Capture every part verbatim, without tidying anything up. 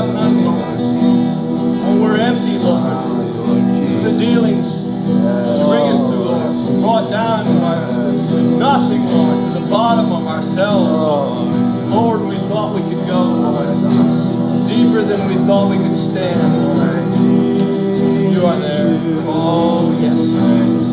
have none, Lord. When we're empty, Lord. The dealings you bring us through, Lord. Brought down by nothing, Lord, to the bottom of ourselves, Lord. Lord, we thought we could go, Lord. Deeper than we thought we could stand, Lord. You are there. Oh, yes, Jesus.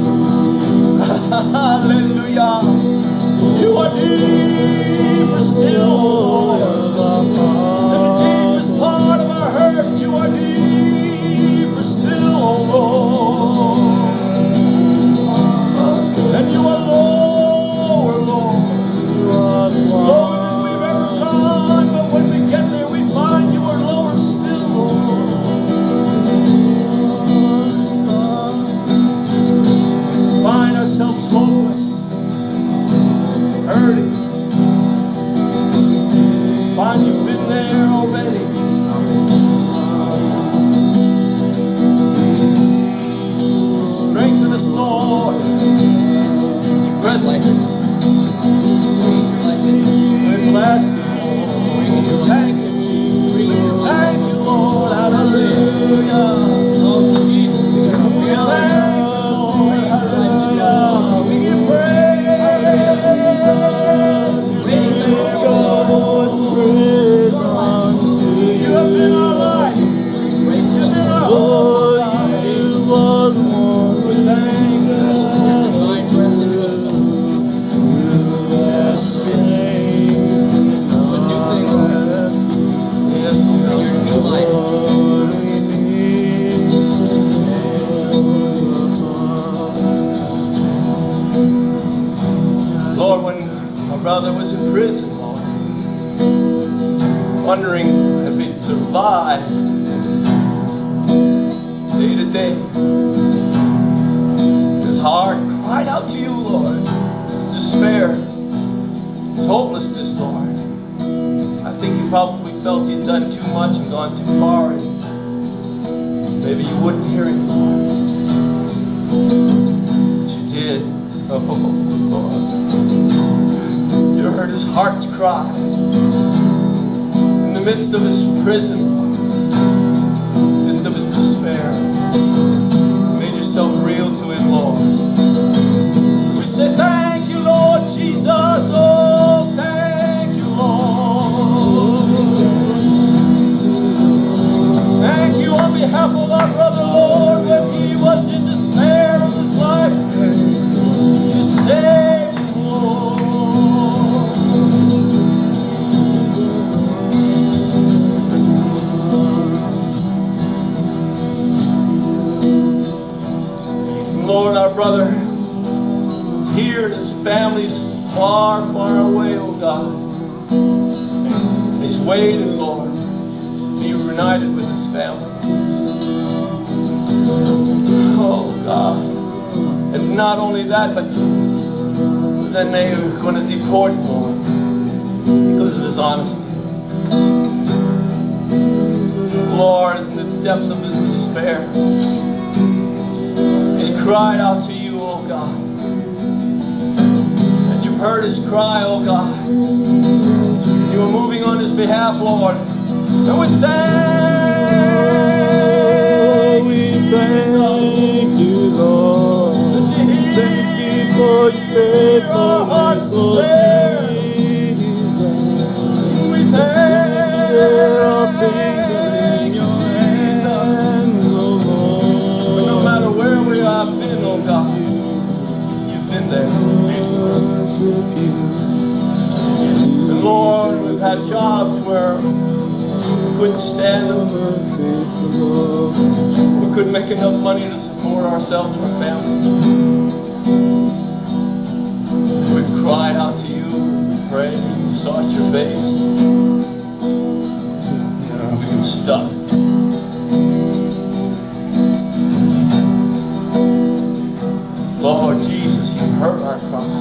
Hallelujah. You are deeper still, Lord. In the deepest part of our hurt, you are deeper still, oh Lord. And you are lower, Lord. Lower than we've ever gone, but when we get there, we find you are lower still, Lord. Find ourselves hopeless, hurting. Find you've been there already. Strengthen us, Lord. Present. We're blessed, Lord. Thank you, Jesus. Thank you, Lord. Hallelujah. Oh, Jesus. We thank you, Lord. Hallelujah. We give praise. You have been our life. You have been our whole life. We thank you. Lord, when my brother was in prison, Lord, wondering if he'd survive day to day, his heart cried out to you, Lord. Despair, his hopelessness, Lord. I think he probably felt he'd done too much and gone too far, and maybe you wouldn't hear him, Lord. But you did. Oh, Lord. You heard his heart's cry in the midst of his prison, in the midst of his despair. You made yourself real to him, Lord. We say thank you, Lord Jesus. Oh, thank you, Lord. Thank you on behalf of our brother, Lord, when he was in despair of his life. You saved him, Lord. Lord, our brother here, his family's far, far away, oh God. He's waiting, Lord, to be reunited with his family. Oh God. And not only that, but then they are going to deport him, Lord, because of his honesty. Lord, in the depths of his despair, he's cried out to you, oh God. And you've heard his cry, oh God. You are moving on his behalf, Lord. And we thank we thank you, Lord. Thank you for your faithfulness, Lord Jesus. We thank There are things in your hands, oh Lord. no matter where we have been, oh God, you've been there. And Lord, we've had jobs where we couldn't stand them. We couldn't make enough money to support ourselves and our families. We cried out to you, we prayed, we sought your face. We've been stuck. Lord Jesus, you've heard our cry.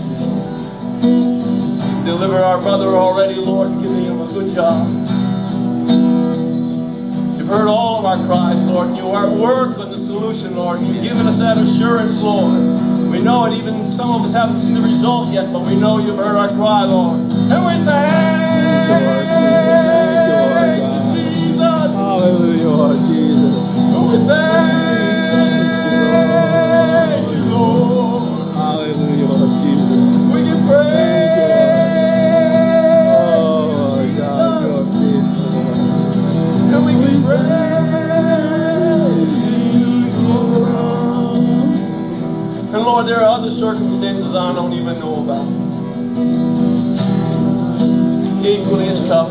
You've delivered our brother already, Lord, and given him a good job. You've heard all of our cries, Lord, and you are at work on the solution, Lord, and you've given us that assurance, Lord. We know it, even some of us haven't seen the result yet, but we know you've heard our cry, Lord. And we thank you, Jesus. equally as tough,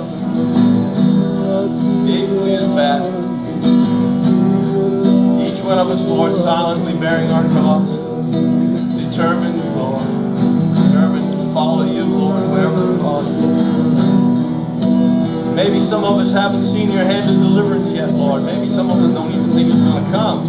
equally as bad. Each one of us, Lord, silently bearing our cross, determined, Lord, determined to follow you, Lord, wherever it was. Maybe some of us haven't seen your hand of deliverance yet, Lord. Maybe some of us don't even think it's going to come.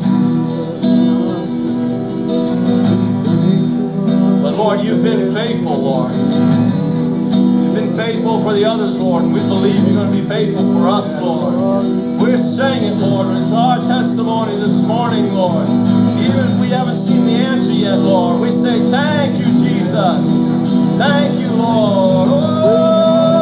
But Lord, you've been faithful, Lord. You've been faithful for the others, Lord, and we believe you're going to be faithful for us, Lord. We're saying it, Lord. It's our testimony this morning, Lord. Even if we haven't seen the answer yet, Lord, we say, thank you, Jesus. Thank you, Lord. Oh!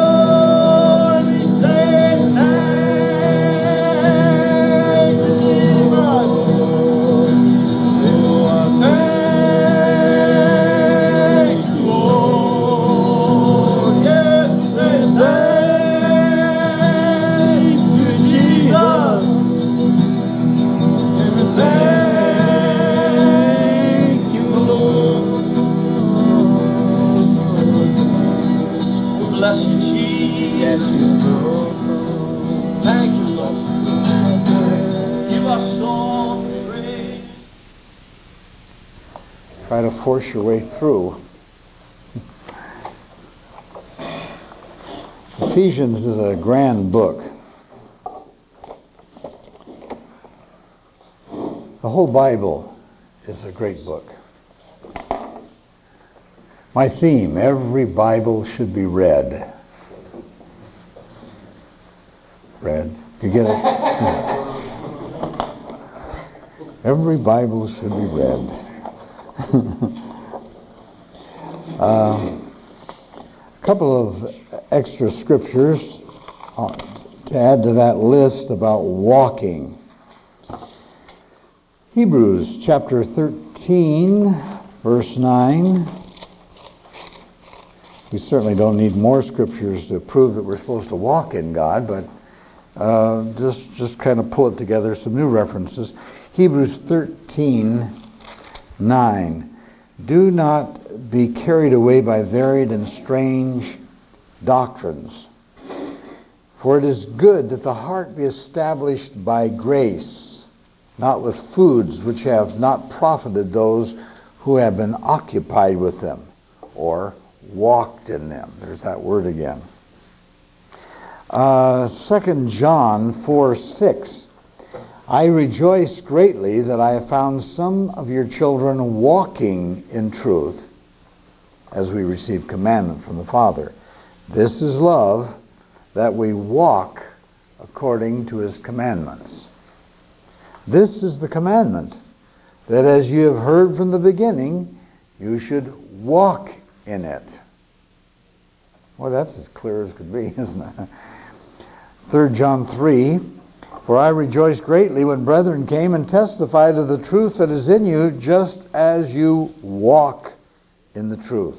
Try to force your way through. Ephesians is a grand book. The whole Bible is a great book. My theme, every Bible should be read. Read. You get it? Every Bible should be read. uh, a couple of extra scriptures uh, to add to that list about walking. Hebrews chapter thirteen, verse nine. We certainly don't need more scriptures to prove that we're supposed to walk in God, but uh, just, just kind of pull it together, some new references. Hebrews thirteen, nine. Do not be carried away by varied and strange doctrines, for it is good that the heart be established by grace, not with foods which have not profited those who have been occupied with them, or walked in them. There's that word again. Uh, Second John four, six. I rejoice greatly that I have found some of your children walking in truth as we receive commandment from the Father. This is love, that we walk according to his commandments. This is the commandment, that as you have heard from the beginning, you should walk in it. Well, that's as clear as could be, isn't it? Third John three. For I rejoiced greatly when brethren came and testified of the truth that is in you, just as you walk in the truth.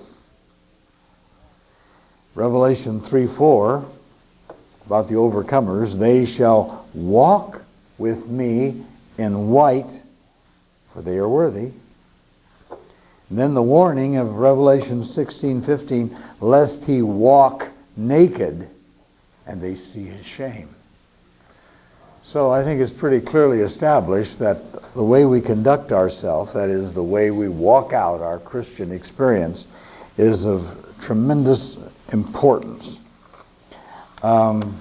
Revelation three four, about the overcomers, they shall walk with me in white, for they are worthy. And then the warning of Revelation sixteen fifteen, lest he walk naked and they see his shame. So I think it's pretty clearly established that the way we conduct ourselves, that is, the way we walk out our Christian experience, is of tremendous importance. Um,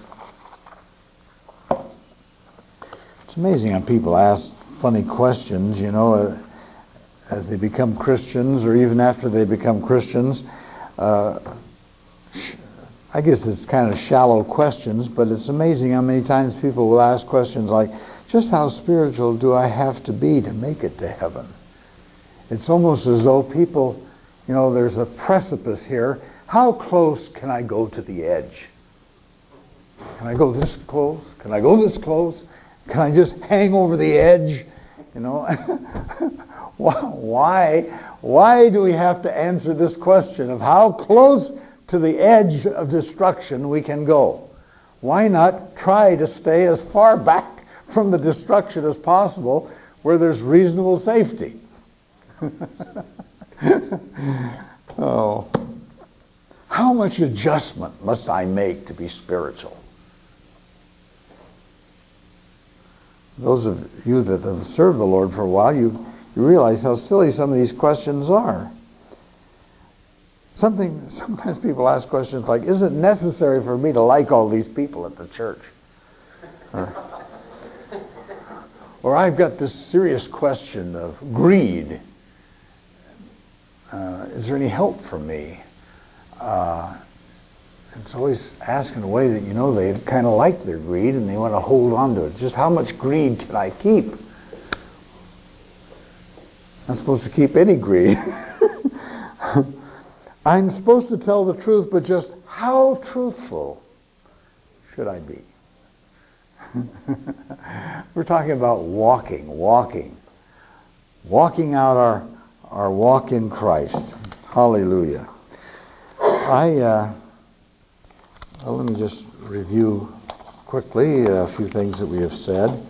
it's amazing how people ask funny questions, you know, uh, as they become Christians, or even after they become Christians. Uh, I guess it's kind of shallow questions, but it's amazing how many times people will ask questions like, just how spiritual do I have to be to make it to heaven? It's almost as though people, you know, there's a precipice here. How close can I go to the edge? Can I go this close? Can I go this close? Can I just hang over the edge? You know, why, why do we have to answer this question of how close to the edge of destruction we can go? Why not try to stay as far back from the destruction as possible where there's reasonable safety? Oh. How much adjustment must I make to be spiritual? Those of you that have served the Lord for a while, you, you realize how silly some of these questions are. Something, sometimes people ask questions like, is it necessary for me to like all these people at the church? Or, or I've got this serious question of greed. Uh, is there any help for me? Uh, it's always asked in a way that, you know, they kind of like their greed and they want to hold on to it. Just how much greed can I keep? I'm not supposed to keep any greed. I'm supposed to tell the truth, but just how truthful should I be? We're talking about walking, walking. Walking out our, our walk in Christ. Hallelujah. I, uh, well, let me just review quickly a few things that we have said.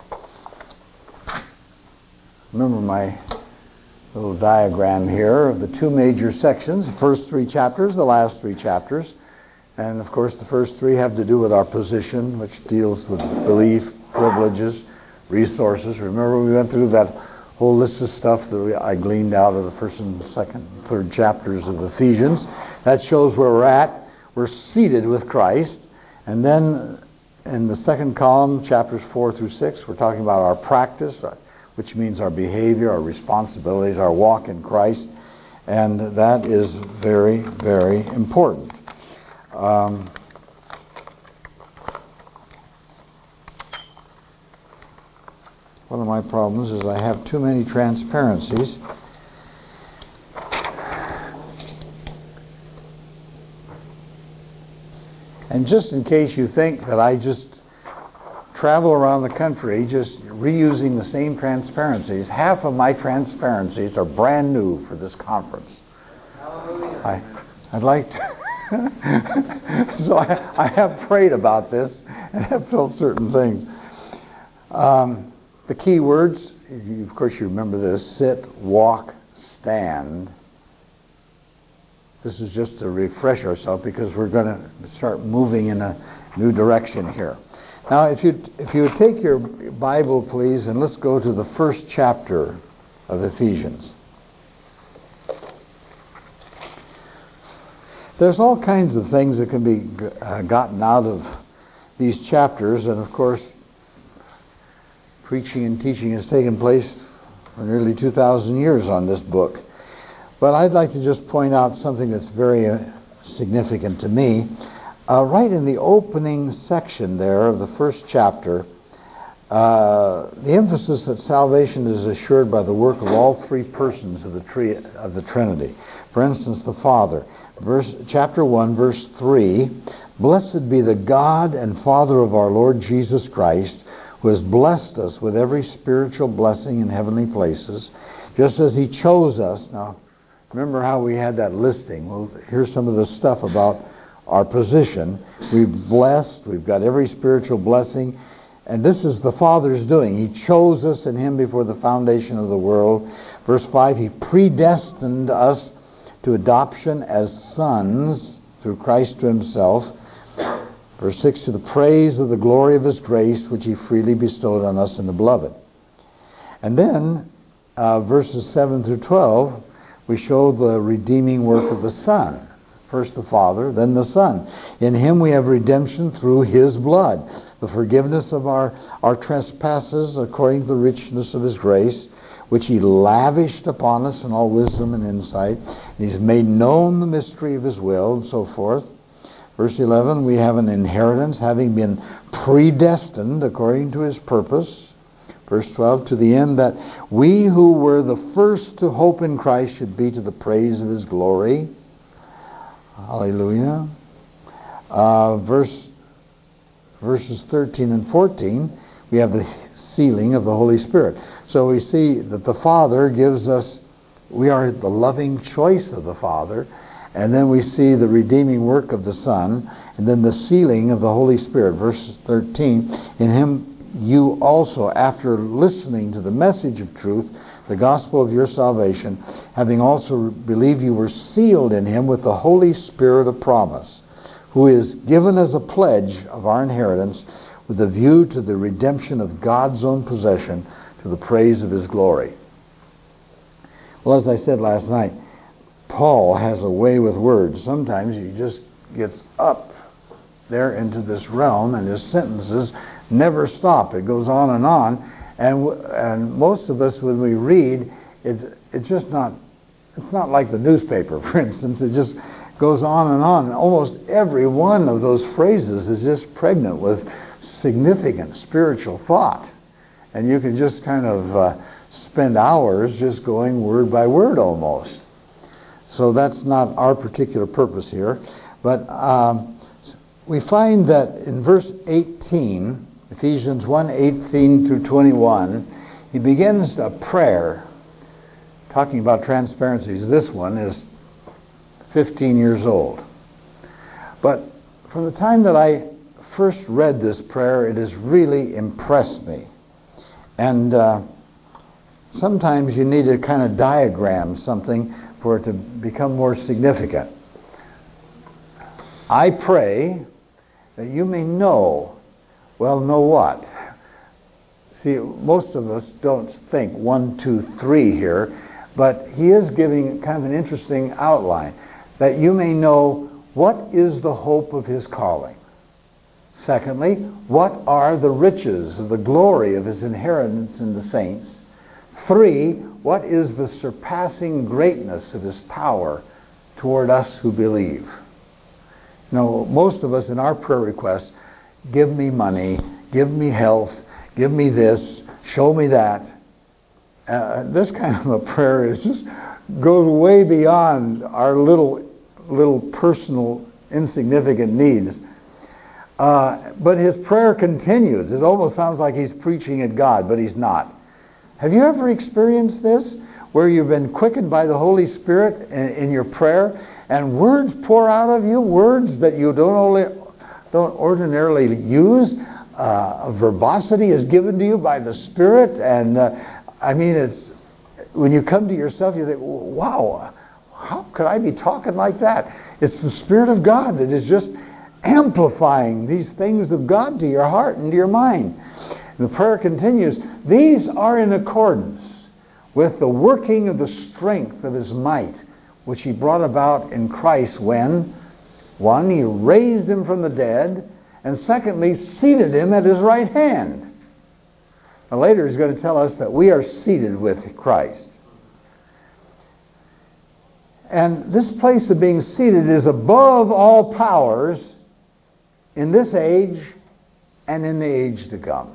Remember my little diagram here of the two major sections, the first three chapters, the last three chapters. And of course the first three have to do with our position, which deals with belief, privileges, resources. Remember we went through that whole list of stuff that I gleaned out of the first and second, third chapters of Ephesians. That shows where we're at. We're seated with Christ. And then in the second column, chapters four through six, we're talking about our practice, which means our behavior, our responsibilities, our walk in Christ. And that is very, very important. Um, one of my problems is I have too many transparencies. And just in case you think that I just travel around the country just reusing the same transparencies, half of my transparencies are brand new for this conference. Hallelujah. I, I'd like to... so I, I have prayed about this and have felt certain things. Um, the key words, you, of course you remember this: sit, walk, stand. This is just to refresh ourselves because we're going to start moving in a new direction here. Now, if you if you would take your Bible, please, and let's go to the first chapter of Ephesians. There's all kinds of things that can be uh, gotten out of these chapters, and of course, preaching and teaching has taken place for nearly two thousand years on this book. But I'd like to just point out something that's very uh, significant to me. Uh, right in the opening section there of the first chapter, uh, the emphasis that salvation is assured by the work of all three persons of the, tri- of the Trinity. For instance, the Father. Verse, chapter one, verse three, "Blessed be the God and Father of our Lord Jesus Christ, who has blessed us with every spiritual blessing in heavenly places, just as He chose us." Now, remember how we had that listing. Well, here's some of the stuff about our position. We've blessed, we've got every spiritual blessing, and this is the Father's doing. He chose us in Him before the foundation of the world. Verse five, He predestined us to adoption as sons through Christ to Himself. Verse six, to the praise of the glory of His grace, which He freely bestowed on us in the Beloved. And then, uh, verses seven through twelve, we show the redeeming work of the Son. First the Father, then the Son. In Him we have redemption through His blood, the forgiveness of our, our trespasses according to the richness of His grace, which He lavished upon us in all wisdom and insight. And He's made known the mystery of His will, and so forth. Verse eleven, we have an inheritance, having been predestined according to His purpose. Verse twelve, to the end that we who were the first to hope in Christ should be to the praise of His glory. Hallelujah. Uh, verse, verses thirteen and fourteen, we have the sealing of the Holy Spirit. So we see that the Father gives us, we are the loving choice of the Father, and then we see the redeeming work of the Son, and then the sealing of the Holy Spirit. Verse thirteen, in Him you also, after listening to the message of truth, the gospel of your salvation, having also believed, you were sealed in him with the Holy Spirit of promise, who is given as a pledge of our inheritance with a view to the redemption of God's own possession, to the praise of his glory. Well, as I said last night, Paul has a way with words. Sometimes he just gets up there into this realm, and his sentences never stop. It goes on and on. And and most of us, when we read, it's it's just not it's not like the newspaper, for instance. It just goes on and on. And almost every one of those phrases is just pregnant with significant spiritual thought, and you can just kind of uh, spend hours just going word by word almost. So that's not our particular purpose here, but um, we find that in verse eighteen. Ephesians one, eighteen through twenty-one, he begins a prayer talking about transparencies. This one is fifteen years old. But from the time that I first read this prayer, it has really impressed me. And uh, sometimes you need to kind of diagram something for it to become more significant. I pray that you may know. Well, know what? See, most of us don't think one, two, three here, but he is giving kind of an interesting outline. That you may know what is the hope of his calling. Secondly, what are the riches of the glory of his inheritance in the saints. Three, what is the surpassing greatness of his power toward us who believe. You know, most of us in our prayer requests, give me money, give me health, give me this, show me that. Uh, this kind of a prayer is just goes way beyond our little little personal insignificant needs. Uh, but his prayer continues. It almost sounds like he's preaching at God, but he's not. Have you ever experienced this, where you've been quickened by the Holy Spirit in, in your prayer, and words pour out of you, words that you don't only don't ordinarily use? Uh, verbosity is given to you by the Spirit, and uh, I mean, it's when you come to yourself, you think, wow, how could I be talking like that? It's the Spirit of God that is just amplifying these things of God to your heart and to your mind. And the prayer continues, these are in accordance with the working of the strength of his might, which he brought about in Christ when, one, he raised him from the dead, and secondly, seated him at his right hand. Now later he's going to tell us that we are seated with Christ. And this place of being seated is above all powers in this age and in the age to come.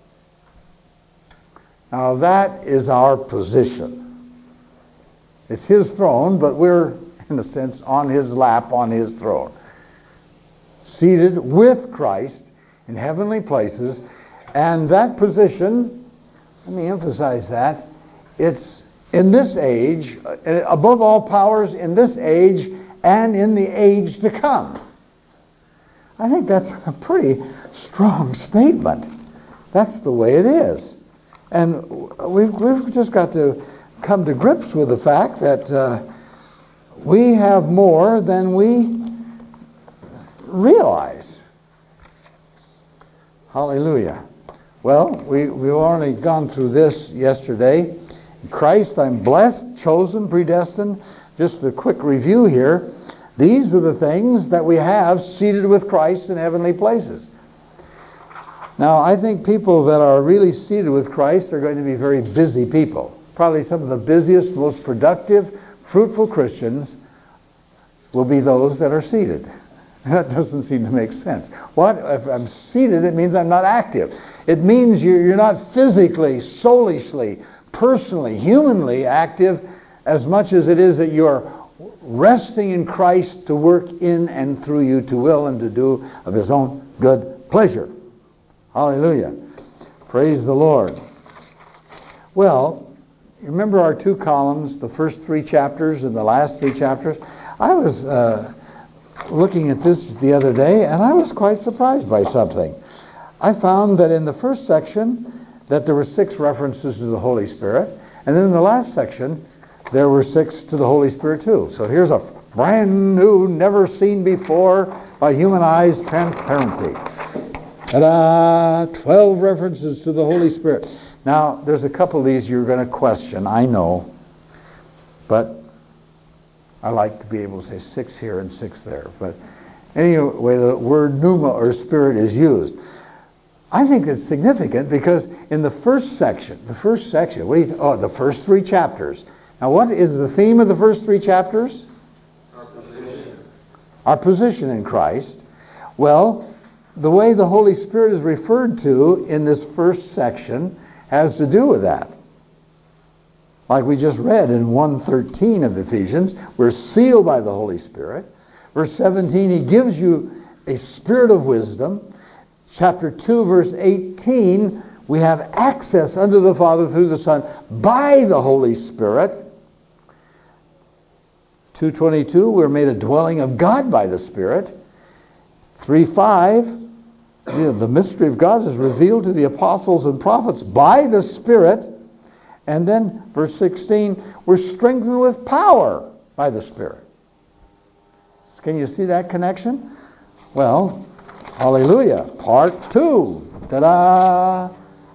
Now that is our position. It's his throne, but we're, in a sense, on his lap, on his throne. Seated with Christ in heavenly places. And that position, let me emphasize that, it's in this age, above all powers in this age and in the age to come. I think that's a pretty strong statement. That's the way it is. And we've, we've just got to come to grips with the fact that uh, we have more than we realize. Hallelujah. Well, we, we've already gone through this yesterday. In Christ, I'm blessed, chosen, predestined. Just a quick review here. These are the things that we have seated with Christ in heavenly places. Now, I think people that are really seated with Christ are going to be very busy people. Probably some of the busiest, most productive, fruitful Christians will be those that are seated. That doesn't seem to make sense. What? If I'm seated, it means I'm not active. It means you're not physically, soulishly, personally, humanly active as much as it is that you're resting in Christ to work in and through you to will and to do of his own good pleasure. Hallelujah. Praise the Lord. Well, you remember our two columns, the first three chapters and the last three chapters? I was uh, looking at this the other day, and I was quite surprised by something. I found that in the first section that there were six references to the Holy Spirit, and then in the last section there were six to the Holy Spirit too. So here's a brand new, never seen before by human eyes transparency. Ta-da! Twelve references to the Holy Spirit. Now, there's a couple of these you're going to question, I know, but I like to be able to say six here and six there. But anyway, the word pneuma or spirit is used. I think it's significant because in the first section, the first section, what do you, oh, the first three chapters. Now, what is the theme of the first three chapters? Our position. Our position in Christ. Well, the way the Holy Spirit is referred to in this first section has to do with that. Like we just read in one thirteen of Ephesians, we're sealed by the Holy Spirit. Verse seventeen, he gives you a spirit of wisdom. Chapter two, verse eighteen, we have access unto the Father through the Son by the Holy Spirit. two twenty-two, we're made a dwelling of God by the Spirit. three five, you know, the mystery of God is revealed to the apostles and prophets by the Spirit. And then, verse sixteen, we're strengthened with power by the Spirit. Can you see that connection? Well, hallelujah. Part two. Ta-da!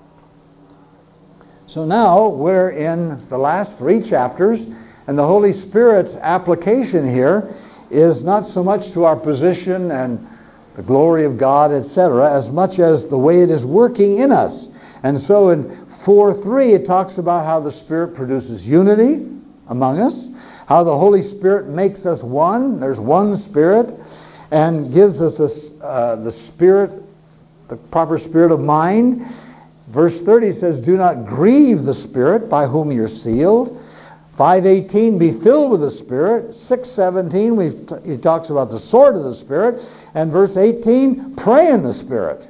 So now we're in the last three chapters, and the Holy Spirit's application here is not so much to our position and the glory of God, et cetera, as much as the way it is working in us. And so in four three, it talks about how the Spirit produces unity among us, how the Holy Spirit makes us one. There's one Spirit, and gives us a, uh, the Spirit, the proper spirit of mind. Verse thirty says, do not grieve the Spirit by whom you're sealed. five eighteen, be filled with the Spirit. six seventeen, we've t- he talks about the sword of the Spirit. And verse eighteen, pray in the Spirit.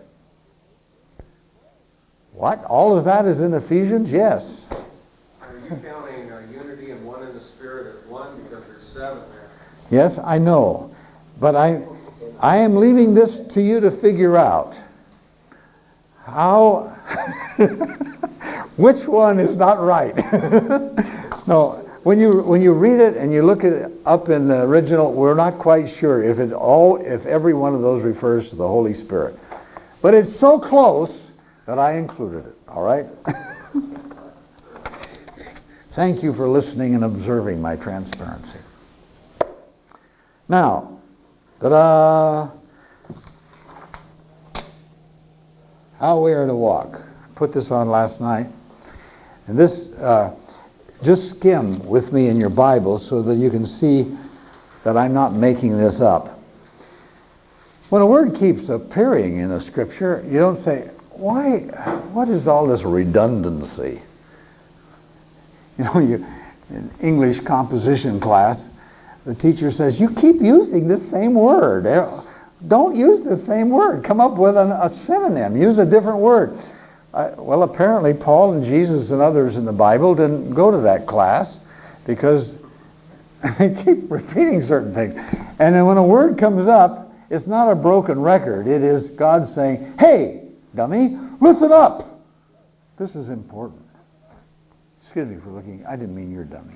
What? All of that is in Ephesians? Yes. Are you counting uh, unity and one in the Spirit as one? Because there's seven there. Yes, I know. But I, I am leaving this to you to figure out. How... which one is not right? No, when you when you read it and you look at it up in the original, we're not quite sure if it all if every one of those refers to the Holy Spirit. But it's so close that I included it. All right? Thank you for listening and observing my transparency. Now, ta-da! How we are to walk. I put this on last night. And this, uh, just skim with me in your Bible so that you can see that I'm not making this up. When a word keeps appearing in a scripture, you don't say, why, what is all this redundancy? You know, you, in English composition class, the teacher says, you keep using this same word. Don't use the same word. Come up with an, a synonym. Use a different word. Uh, well, apparently Paul and Jesus and others in the Bible didn't go to that class because they keep repeating certain things. And then when a word comes up, it's not a broken record. It is God saying, hey, dummy, listen up. This is important. Excuse me for looking. I didn't mean you're dummy.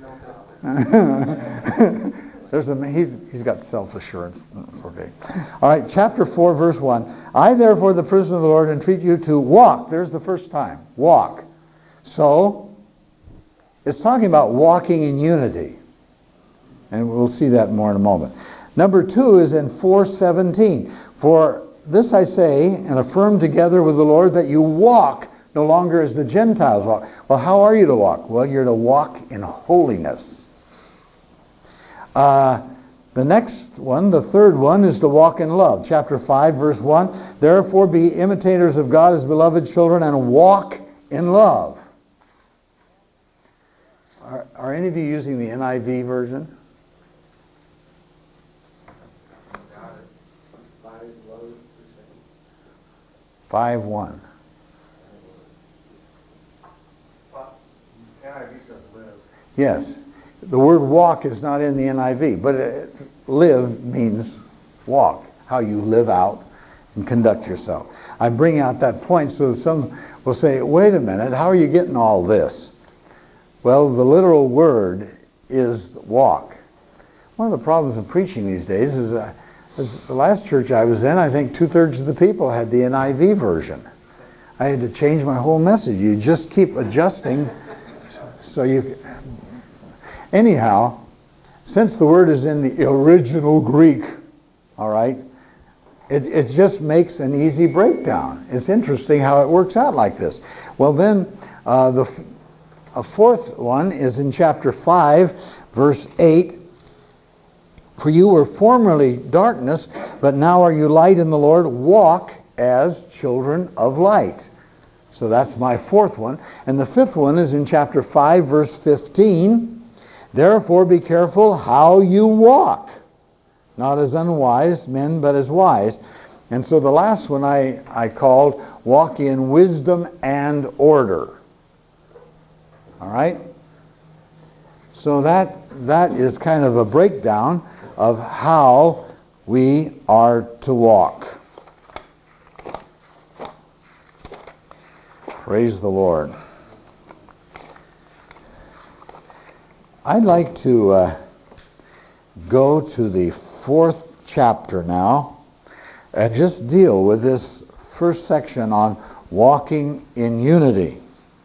No. There's a, he's, he's got self-assurance. That's okay. All right, chapter four, verse one. I, therefore, the prisoner of the Lord, entreat you to walk. There's the first time. Walk. So, it's talking about walking in unity. And we'll see that more in a moment. Number two is in four seventeen. For this I say, and affirm together with the Lord, that you walk no longer as the Gentiles walk. Well, how are you to walk? Well, you're to walk in holiness. Uh, the next one, the third one, is to walk in love. Chapter five, verse one. Therefore be imitators of God as beloved children and walk in love. Are, are any of you using the N I V version? five one. N I V says live. Yes. The word walk is not in the N I V, but it, live means walk, how you live out and conduct yourself. I bring out that point so some will say, wait a minute, how are you getting all this? Well, the literal word is walk. One of the problems of preaching these days is, uh, is the last church I was in, I think two-thirds of the people had the N I V version. I had to change my whole message. You just keep adjusting. So you... Anyhow, since the word is in the original Greek, all right, it, it just makes an easy breakdown. It's interesting how it works out like this. Well, then, uh, the a fourth one is in chapter five, verse eight. For you were formerly darkness, but now are you light in the Lord. Walk as children of light. So that's my fourth one. And the fifth one is in chapter five, verse fifteen. Therefore be careful how you walk, not as unwise men, but as wise. And so the last one I, I called walk in wisdom and order. All right? So that that is kind of a breakdown of how we are to walk. Praise the Lord. I'd like to uh, go to the fourth chapter now and just deal with this first section on walking in unity.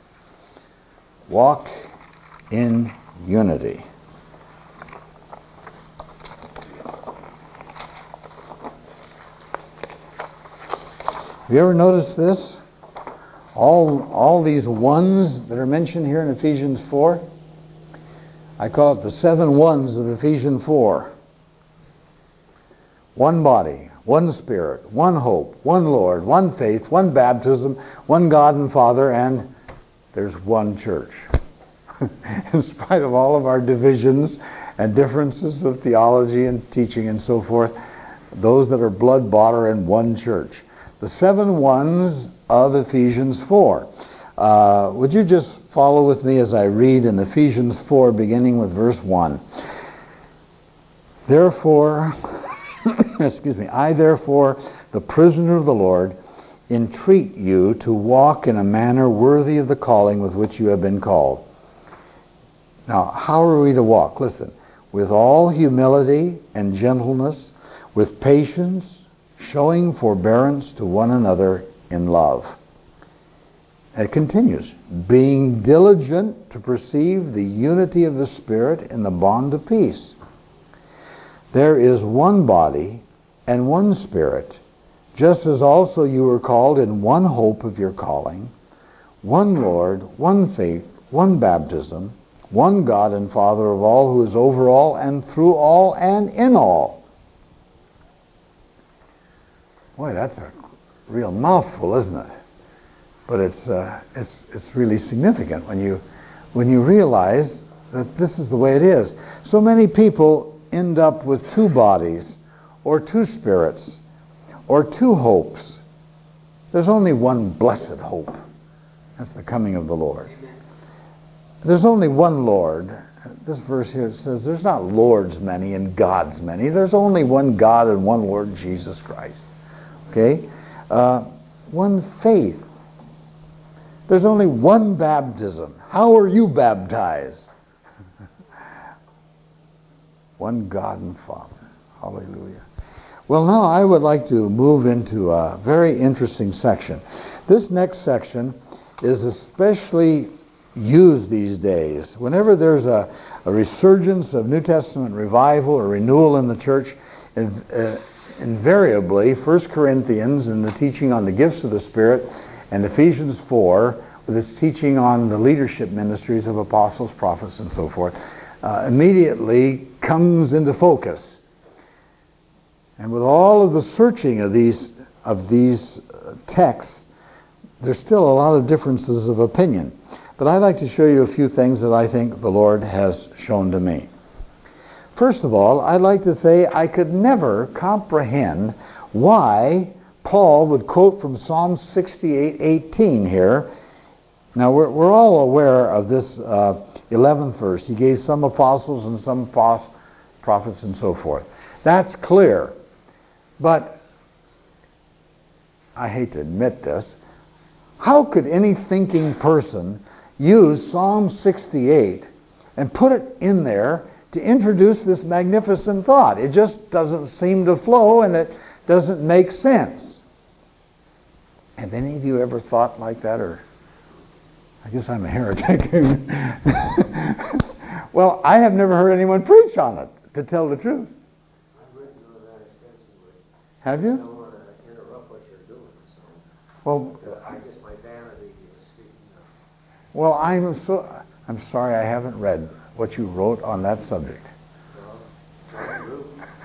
Walk in unity. Have you ever noticed this? All, all these ones that are mentioned here in Ephesians four, I call it the seven ones of Ephesians four. One body, one Spirit, one hope, one Lord, one faith, one baptism, one God and Father, and there's one church. In spite of all of our divisions and differences of theology and teaching and so forth, those that are blood-bought are in one church. The seven ones of Ephesians four. Uh, would you just follow with me as I read in Ephesians four, beginning with verse one. Therefore, excuse me, I therefore, the prisoner of the Lord, entreat you to walk in a manner worthy of the calling with which you have been called. Now, how are we to walk? Listen, with all humility and gentleness, with patience, showing forbearance to one another in love. It continues, being diligent to perceive the unity of the Spirit in the bond of peace. There is one body and one Spirit, just as also you were called in one hope of your calling, one Lord, one faith, one baptism, one God and Father of all, who is over all and through all and in all. Boy, that's a real mouthful, isn't it? But it's uh, it's it's really significant when you when you realize that this is the way it is. So many people end up with two bodies, or two spirits, or two hopes. There's only one blessed hope. That's the coming of the Lord. There's only one Lord. This verse here says there's not lords many and gods many. There's only one God and one Lord, Jesus Christ. Okay? Uh, one faith. There's only one baptism. How are you baptized? One God and Father. Hallelujah. Well, now I would like to move into a very interesting section. This next section is especially used these days. Whenever there's a, a resurgence of New Testament revival or renewal in the church, uh, invariably First Corinthians and the teaching on the gifts of the Spirit, and Ephesians four, with its teaching on the leadership ministries of apostles, prophets, and so forth, uh, immediately comes into focus. And with all of the searching of these of these uh, texts, there's still a lot of differences of opinion. But I'd like to show you a few things that I think the Lord has shown to me. First of all, I'd like to say I could never comprehend why Paul would quote from Psalm sixty-eight eighteen here. Now, we're, we're all aware of this uh, eleventh verse. He gave some apostles and some false prophets and so forth. That's clear. But I hate to admit this, how could any thinking person use Psalm sixty-eight and put it in there to introduce this magnificent thought? It just doesn't seem to flow, and it doesn't make sense. Have any of you ever thought like that? Or I guess I'm a heretic. Well, I have never heard anyone preach on it, to tell the truth. I've written on that extensively. Have you? I don't want to interrupt what you're doing, so Well, I guess my vanity is speaking up. well, I'm so I'm sorry I haven't read what you wrote on that subject. Well, that's true.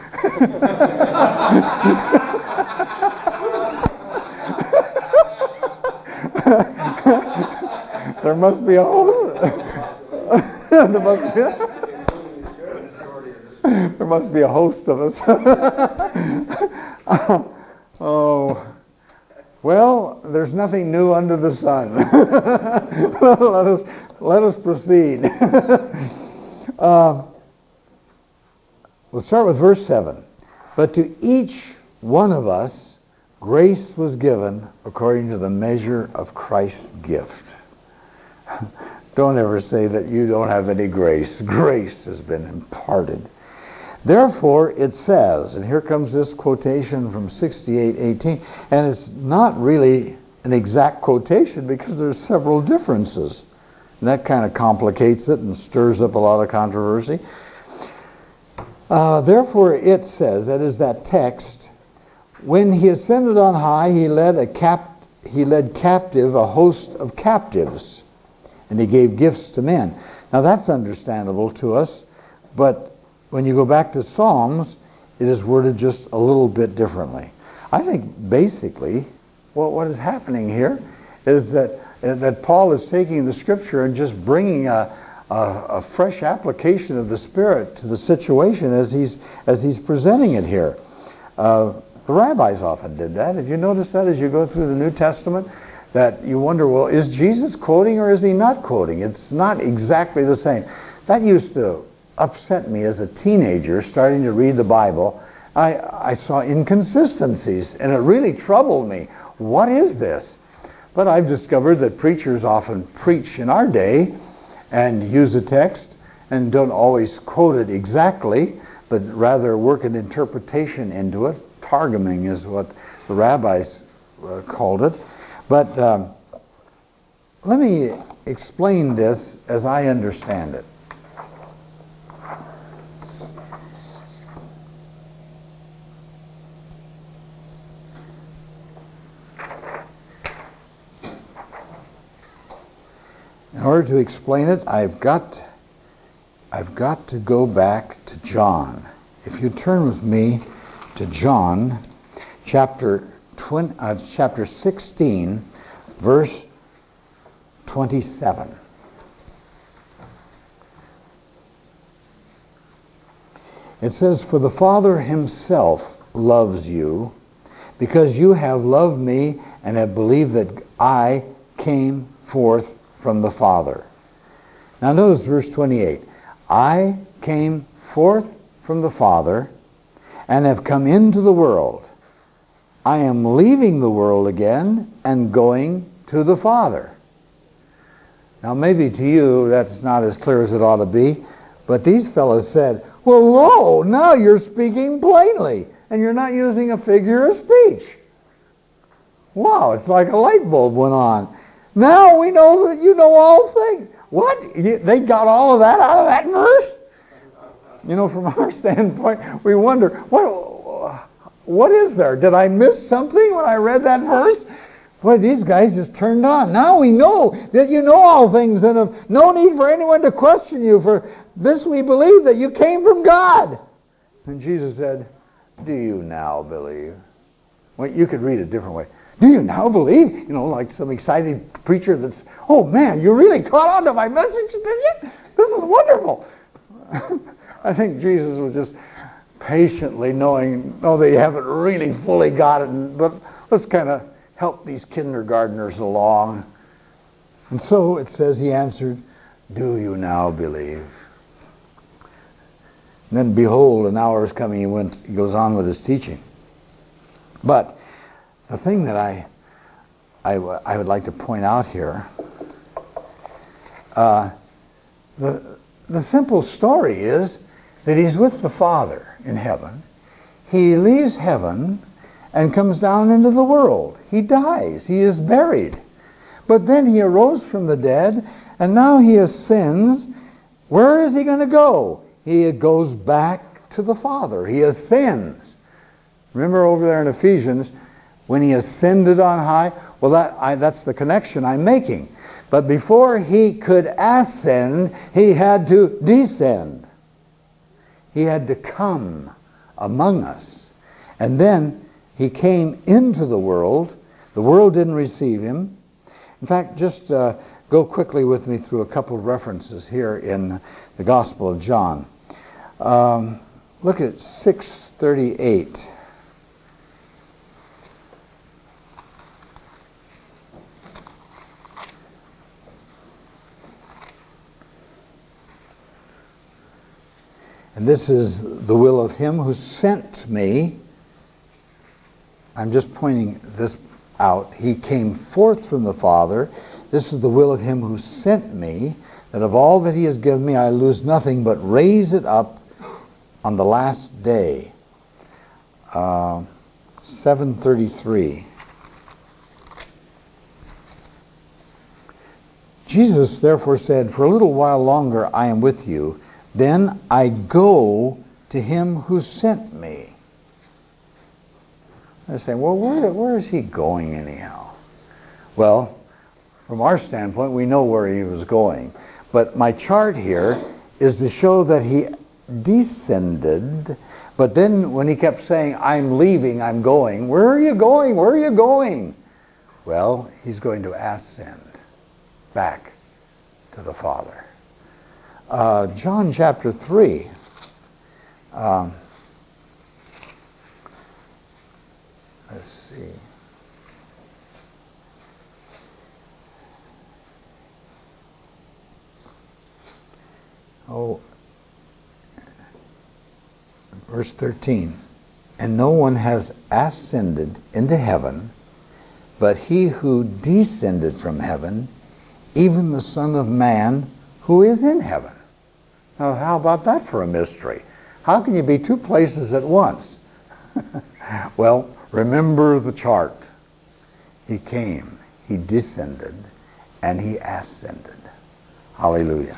There must be a host. there must be. There must be a host of us. Oh, well, there's nothing new under the sun. let us let us proceed. uh, we'll start with verse seven. But to each one of us, grace was given according to the measure of Christ's gift. Don't ever say that you don't have any grace. Grace has been imparted. Therefore, it says, and here comes this quotation from sixty-eight eighteen, and it's not really an exact quotation because there's several differences. And that kind of complicates it and stirs up a lot of controversy. Uh, therefore, it says, that is that text, when he ascended on high, he led a cap, he led captive a host of captives, and he gave gifts to men. Now that's understandable to us, but when you go back to Psalms, it is worded just a little bit differently. I think basically what what is happening here is that that Paul is taking the Scripture and just bringing a, a, a fresh application of the Spirit to the situation as he's as he's presenting it here. Uh, the rabbis often did that. Have you noticed that as you go through the New Testament? That you wonder, well, is Jesus quoting or is he not quoting? It's not exactly the same. That used to upset me as a teenager starting to read the Bible. I, I saw inconsistencies, and it really troubled me. What is this? But I've discovered that preachers often preach in our day and use a text and don't always quote it exactly, but rather work an interpretation into it. Targuming is what the rabbis uh, called it. But um, let me explain this as I understand it. In order to explain it, I've got I've got to go back to John. If you turn with me to John, chapter twenty, uh, chapter sixteen, verse twenty-seven. It says, "For the Father himself loves you, because you have loved me and have believed that I came forth from the Father." Now notice verse twenty-eight. "I came forth from the Father and have come into the world. I am leaving the world again and going to the Father." Now maybe to you that's not as clear as it ought to be, but these fellows said, "Well, lo, now you're speaking plainly, and you're not using a figure of speech." Wow, it's like a light bulb went on. Now we know that you know all things. What? They got all of that out of that verse? You know, from our standpoint, we wonder, what, what is there? Did I miss something when I read that verse? Boy, these guys just turned on. Now we know that you know all things and have no need for anyone to question you. For this we believe that you came from God. And Jesus said, "Do you now believe?" Well, you could read it a different way. "Do you now believe?" You know, like some excited preacher that's, "Oh man, you really caught on to my message, did you? This is wonderful." I think Jesus was just patiently knowing, no, they haven't really fully got it, but let's kind of help these kindergartners along. And so it says he answered, "Do you now believe?" And then behold, an hour is coming, he went, he goes on with his teaching. But the thing that I, I, w- I would like to point out here, uh, the, the simple story is that he's with the Father in heaven. He leaves heaven and comes down into the world. He dies. He is buried. But then he arose from the dead, and now he ascends. Where is he going to go? He goes back to the Father. He ascends. Remember over there in Ephesians, when he ascended on high? Well, that I, that's the connection I'm making. But before he could ascend, he had to descend. He had to come among us. And then he came into the world. The world didn't receive him. In fact, just uh, go quickly with me through a couple of references here in the Gospel of John. Um, look at six thirty-eight. And this is the will of him who sent me. I'm just pointing this out. He came forth from the Father. This is the will of him who sent me, that of all that he has given me I lose nothing, but raise it up on the last day. Uh, seven thirty-three. Jesus therefore said, for a little while longer I am with you. Then I go to him who sent me. I say, well, where, where is he going anyhow? Well, from our standpoint, we know where he was going. But my chart here is to show that he descended. But then when he kept saying, I'm leaving, I'm going, where are you going? Where are you going? Well, he's going to ascend back to the Father. Uh, John chapter three. Um, let's see. Oh, verse thirteen. And no one has ascended into heaven, but he who descended from heaven, even the Son of Man who is in heaven. Now, how about that for a mystery? How can you be two places at once? Well, remember the chart. He came, he descended, and he ascended. Hallelujah.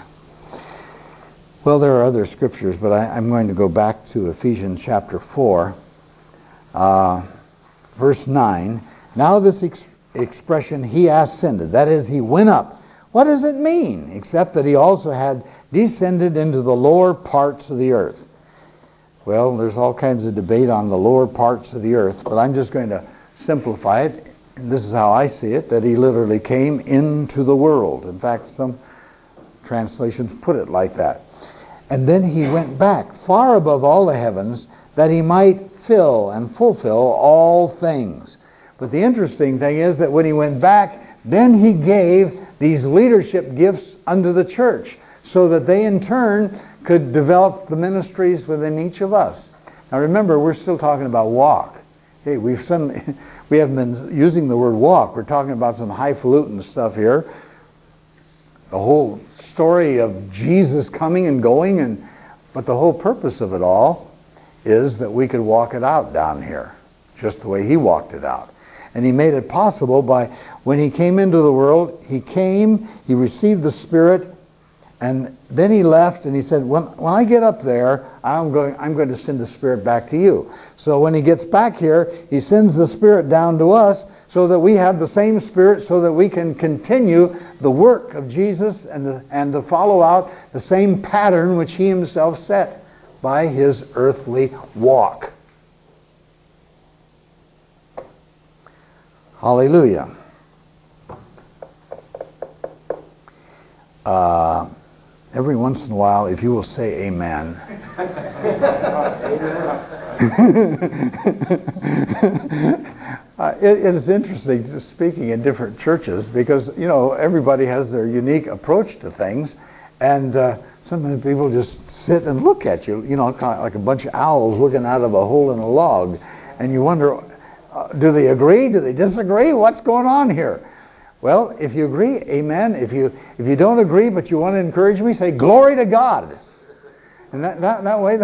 Well, there are other scriptures, but I, I'm going to go back to Ephesians chapter four, uh, verse nine. Now this ex- expression, he ascended, that is, he went up. What does it mean? Except that he also had descended into the lower parts of the earth. Well, there's all kinds of debate on the lower parts of the earth, but I'm just going to simplify it. And this is how I see it, that he literally came into the world. In fact, some translations put it like that. And then he went back far above all the heavens that he might fill and fulfill all things. But the interesting thing is that when he went back, then he gave these leadership gifts unto the church so that they in turn could develop the ministries within each of us. Now remember, we're still talking about walk. Hey, we've suddenly, we haven't been using the word walk. We're talking about some highfalutin stuff here. The whole story of Jesus coming and going, and but the whole purpose of it all is that we could walk it out down here, just the way he walked it out. And he made it possible by, when he came into the world, he came, he received the Spirit, and then he left and he said, when, when I get up there, I'm going, I'm going to send the Spirit back to you. So when he gets back here, he sends the Spirit down to us so that we have the same Spirit, so that we can continue the work of Jesus and, the, and to follow out the same pattern which he himself set by his earthly walk. Hallelujah. Uh, every once in a while, if you will say amen. uh, it, it is interesting just speaking in different churches because, you know, everybody has their unique approach to things. And uh, sometimes people just sit and look at you, you know, kind of like a bunch of owls looking out of a hole in a log. And you wonder, Uh, do they agree? Do they disagree? What's going on here? Well, if you agree, amen. If you if you don't agree but you want to encourage me, say glory to God. And that that, that way,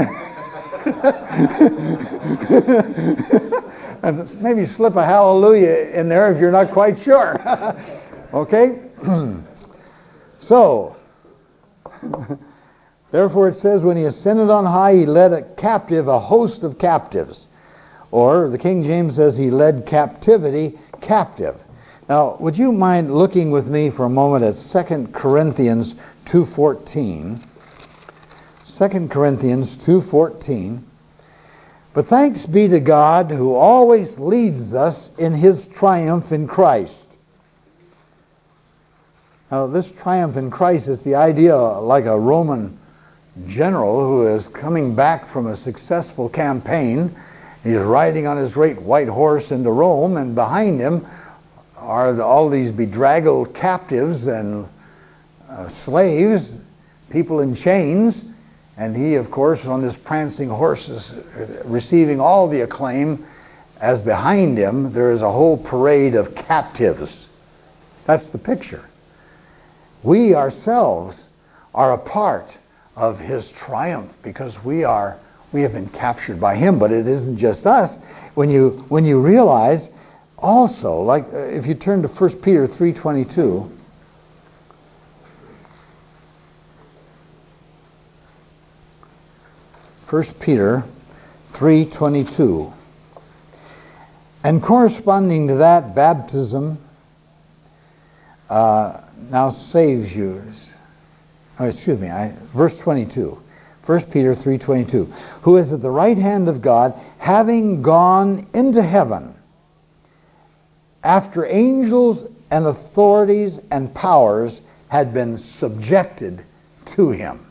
and maybe slip a hallelujah in there if you're not quite sure. Okay? So, therefore it says, when he ascended on high, he led a captive, a host of captives. Or, the King James says he led captivity captive. Now, would you mind looking with me for a moment at Second Corinthians two fourteen? Second Corinthians two fourteen. But thanks be to God who always leads us in his triumph in Christ. Now, this triumph in Christ is the idea like a Roman general who is coming back from a successful campaign. He's riding on his great white horse into Rome, and behind him are all these bedraggled captives and uh, slaves, people in chains, and he, of course, on this prancing horse is receiving all the acclaim, as behind him there is a whole parade of captives. That's the picture. We ourselves are a part of his triumph because we are we have been captured by him. But it isn't just us. When you when you realize also, like uh, if you turn to First Peter three twenty-two. First Peter three twenty-two. And corresponding to that, baptism uh, now saves you. Oh, excuse me, I, verse twenty-two. First Peter three twenty-two. Who is at the right hand of God, having gone into heaven, after angels and authorities and powers had been subjected to him.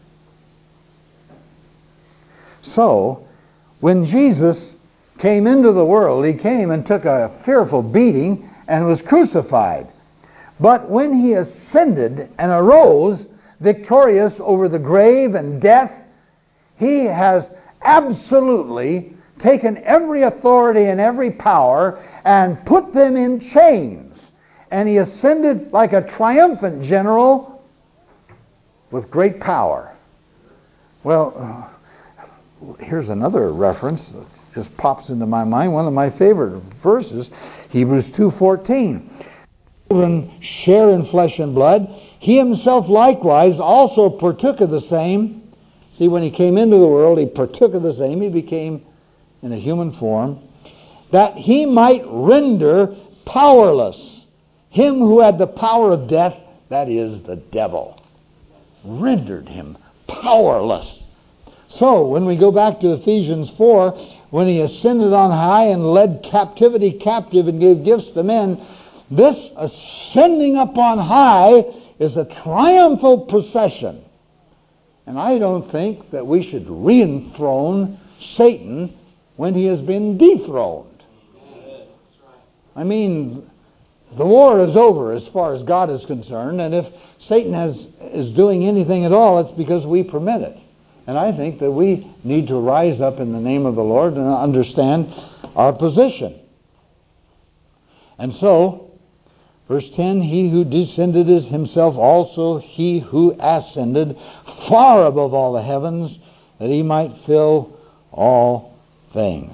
So, when Jesus came into the world, he came and took a fearful beating and was crucified. But when he ascended and arose victorious over the grave and death, he has absolutely taken every authority and every power and put them in chains. And he ascended like a triumphant general with great power. Well, uh, here's another reference that just pops into my mind. One of my favorite verses, Hebrews two fourteen. Children share in flesh and blood. He himself likewise also partook of the same. See, when he came into the world, he partook of the same. He became in a human form, that he might render powerless him who had the power of death, that is, the devil. Rendered him powerless. So, when we go back to Ephesians four, when he ascended on high and led captivity captive and gave gifts to men, this ascending up on high is a triumphal procession. And I don't think that we should re-enthrone Satan when he has been dethroned. I mean, the war is over as far as God is concerned, and if Satan has, is doing anything at all, it's because we permit it. And I think that we need to rise up in the name of the Lord and understand our position. And so, verse ten, he who descended is himself also he who ascended far above all the heavens, that he might fill all things.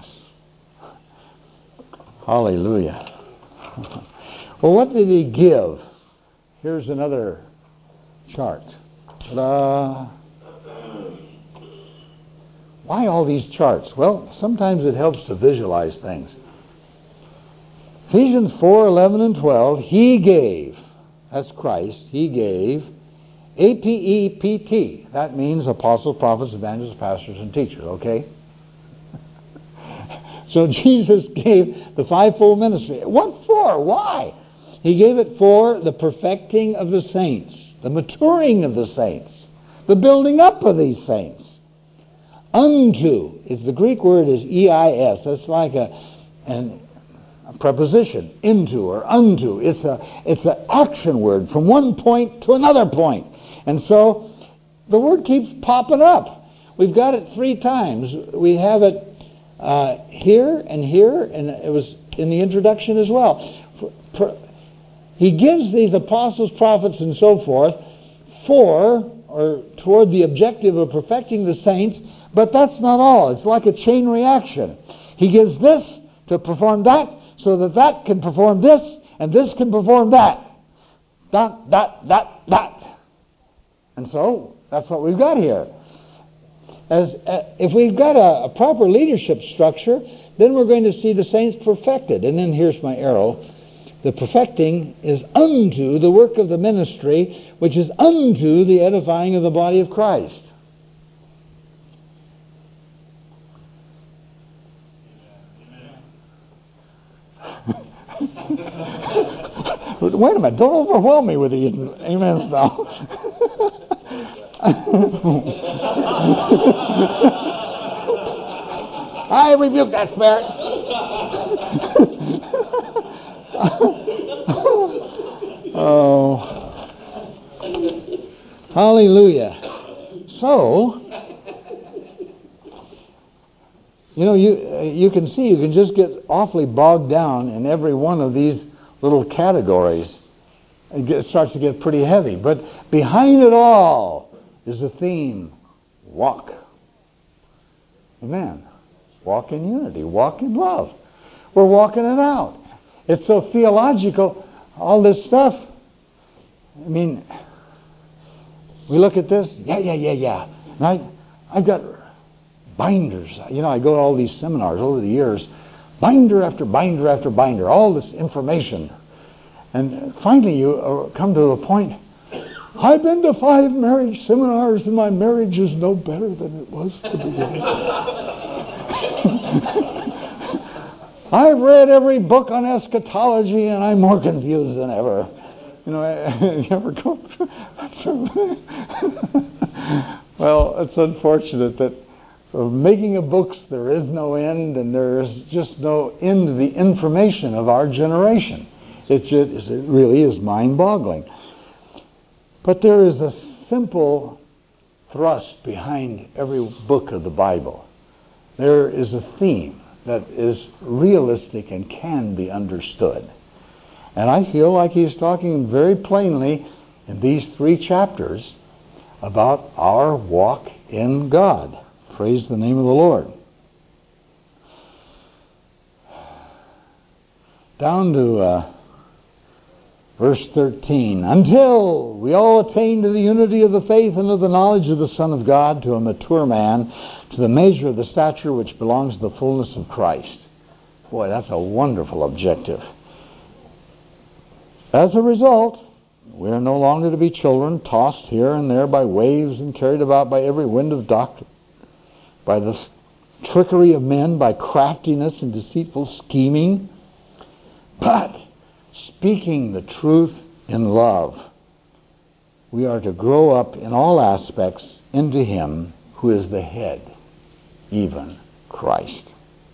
Hallelujah. Well, what did he give? Here's another chart. Ta-da. Why all these charts? Well, sometimes it helps to visualize things. Ephesians four, eleven, and twelve, he gave, that's Christ, he gave A P E P T. That means apostles, prophets, evangelists, pastors, and teachers, okay? So Jesus gave the fivefold ministry. What for? Why? He gave it for the perfecting of the saints, the maturing of the saints, the building up of these saints. Unto, if the Greek word is E I S, that's like a, an, a preposition, into or unto. It's a it's an action word from one point to another point. And so the word keeps popping up. We've got it three times. We have it uh, here and here, and it was in the introduction as well. He gives these apostles, prophets, and so forth for or toward the objective of perfecting the saints, but that's not all. It's like a chain reaction. He gives this to perform that, so that that can perform this, and this can perform that. That, that, that, that. And so, that's what we've got here. As uh, if we've got a, a proper leadership structure, then we're going to see the saints perfected. And then here's my arrow. The perfecting is unto the work of the ministry, which is unto the edifying of the body of Christ. Wait a minute, don't overwhelm me with the amens now. I rebuke that spirit. Oh, hallelujah. So, you know, you you can see, you can just get awfully bogged down in every one of these little categories. It starts to get pretty heavy. But behind it all is a theme: walk. Amen. Walk in unity. Walk in love. We're walking it out. It's so theological, all this stuff. I mean, we look at this, yeah, yeah, yeah, yeah. And I, I've got binders. You know, I go to all these seminars over the years, binder after binder after binder, all this information. And finally you come to the point, I've been to five marriage seminars and my marriage is no better than it was to begin. I've read every book on eschatology and I'm more confused than ever. You know, you ever go through? Well, it's unfortunate that of making of books there is no end, and there is just no end to the information of our generation. It just, it really is mind-boggling. But there is a simple thrust behind every book of the Bible. There is a theme that is realistic and can be understood. And I feel like he's talking very plainly in these three chapters about our walk in God. Praise the name of the Lord. Down to uh, verse thirteen. Until we all attain to the unity of the faith and of the knowledge of the Son of God, to a mature man, to the measure of the stature which belongs to the fullness of Christ. Boy, that's a wonderful objective. As a result, we are no longer to be children, tossed here and there by waves and carried about by every wind of doctrine, by the trickery of men, by craftiness and deceitful scheming, but speaking the truth in love, we are to grow up in all aspects into Him who is the head, even Christ,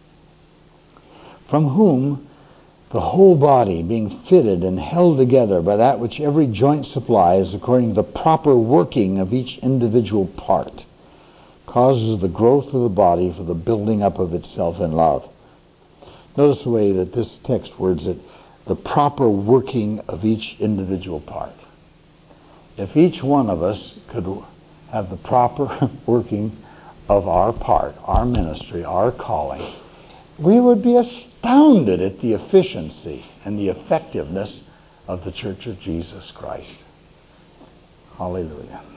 from whom the whole body, being fitted and held together by that which every joint supplies, according to the proper working of each individual part, causes the growth of the body for the building up of itself in love. Notice the way that this text words it, the proper working of each individual part. If each one of us could have the proper working of our part, our ministry, our calling, we would be astounded at the efficiency and the effectiveness of the Church of Jesus Christ. Hallelujah.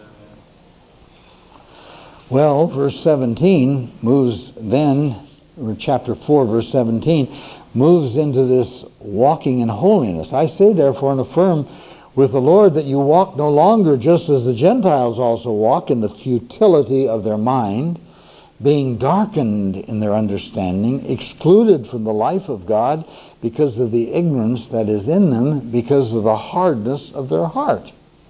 Well, verse seventeen moves then, or chapter four, verse seventeen, moves into this walking in holiness. I say therefore and affirm with the Lord that you walk no longer just as the Gentiles also walk, in the futility of their mind, being darkened in their understanding, excluded from the life of God because of the ignorance that is in them, because of the hardness of their heart.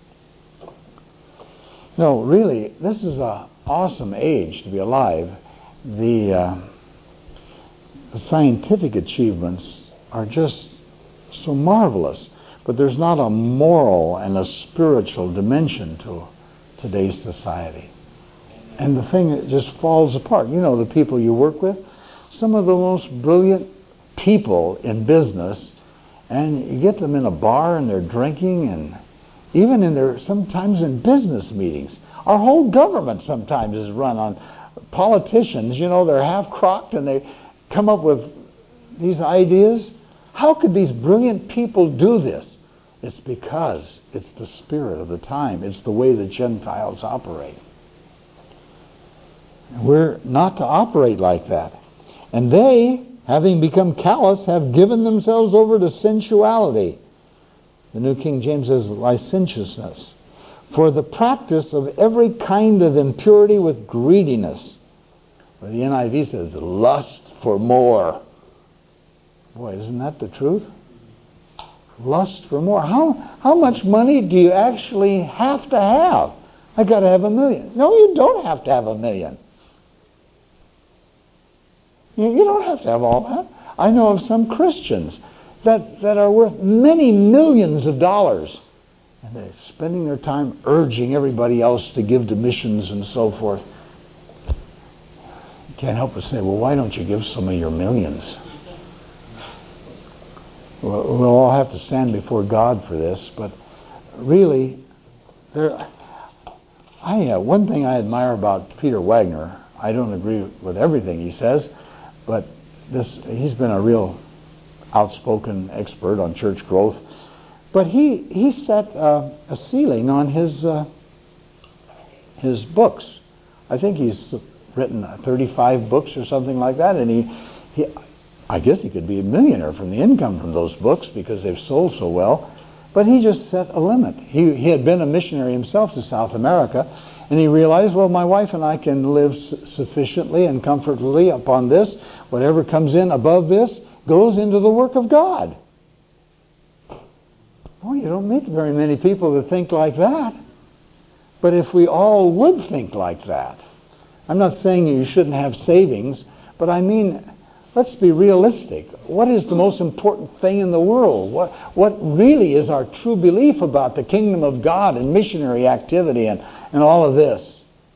No, really, this is an awesome age to be alive. The, uh, the scientific achievements are just so marvelous, but there's not a moral and a spiritual dimension to today's society. And the thing that just falls apart. You know the people you work with, some of the most brilliant people in business, and you get them in a bar and they're drinking, and even in their, sometimes in business meetings. Our whole government sometimes is run on politicians. You know, they're half-crocked and they come up with these ideas. How could these brilliant people do this? It's because it's the spirit of the time. It's the way the Gentiles operate. We're not to operate like that. And they, having become callous, have given themselves over to sensuality. The New King James says licentiousness. For the practice of every kind of impurity with greediness. Or the N I V says lust for more. Boy, isn't that the truth? Lust for more. How how much money do you actually have to have? I got to have a million. No, you don't have to have a million. You, you don't have to have all that. I know of some Christians that, that are worth many millions of dollars. And they're spending their time urging everybody else to give to missions and so forth. You can't help but say, well, why don't you give some of your millions? Well, we'll all have to stand before God for this, but really, there. I uh, one thing I admire about Peter Wagner, I don't agree with everything he says, but this he's been a real outspoken expert on church growth. But he he set uh, a ceiling on his uh, his books. I think he's written thirty-five books or something like that, and he he. I guess he could be a millionaire from the income from those books because they've sold so well. But he just set a limit. He he had been a missionary himself to South America, and he realized, well, my wife and I can live sufficiently and comfortably upon this. Whatever comes in above this goes into the work of God. Well, you don't meet very many people that think like that. But if we all would think like that, I'm not saying you shouldn't have savings, but I mean, let's be realistic. What is the most important thing in the world? What what really is our true belief about the kingdom of God and missionary activity and, and all of this?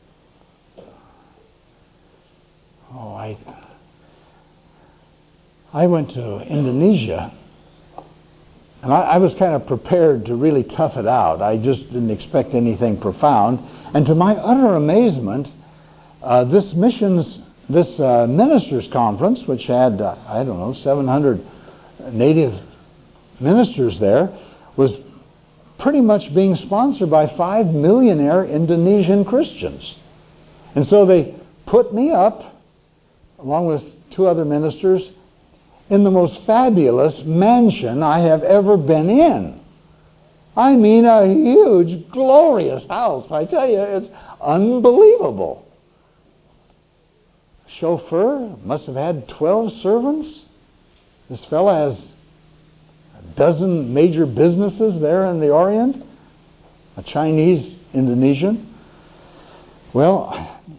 Oh, I I went to Indonesia, and I, I was kind of prepared to really tough it out. I just didn't expect anything profound. And to my utter amazement, uh, this missions This uh, ministers' conference, which had, uh, I don't know, seven hundred native ministers there, was pretty much being sponsored by five millionaire Indonesian Christians. And so they put me up, along with two other ministers, in the most fabulous mansion I have ever been in. I mean, a huge, glorious house. I tell you, it's unbelievable. Chauffeur must have had twelve servants. This fellow has a dozen major businesses there in the Orient. A Chinese Indonesian. Well,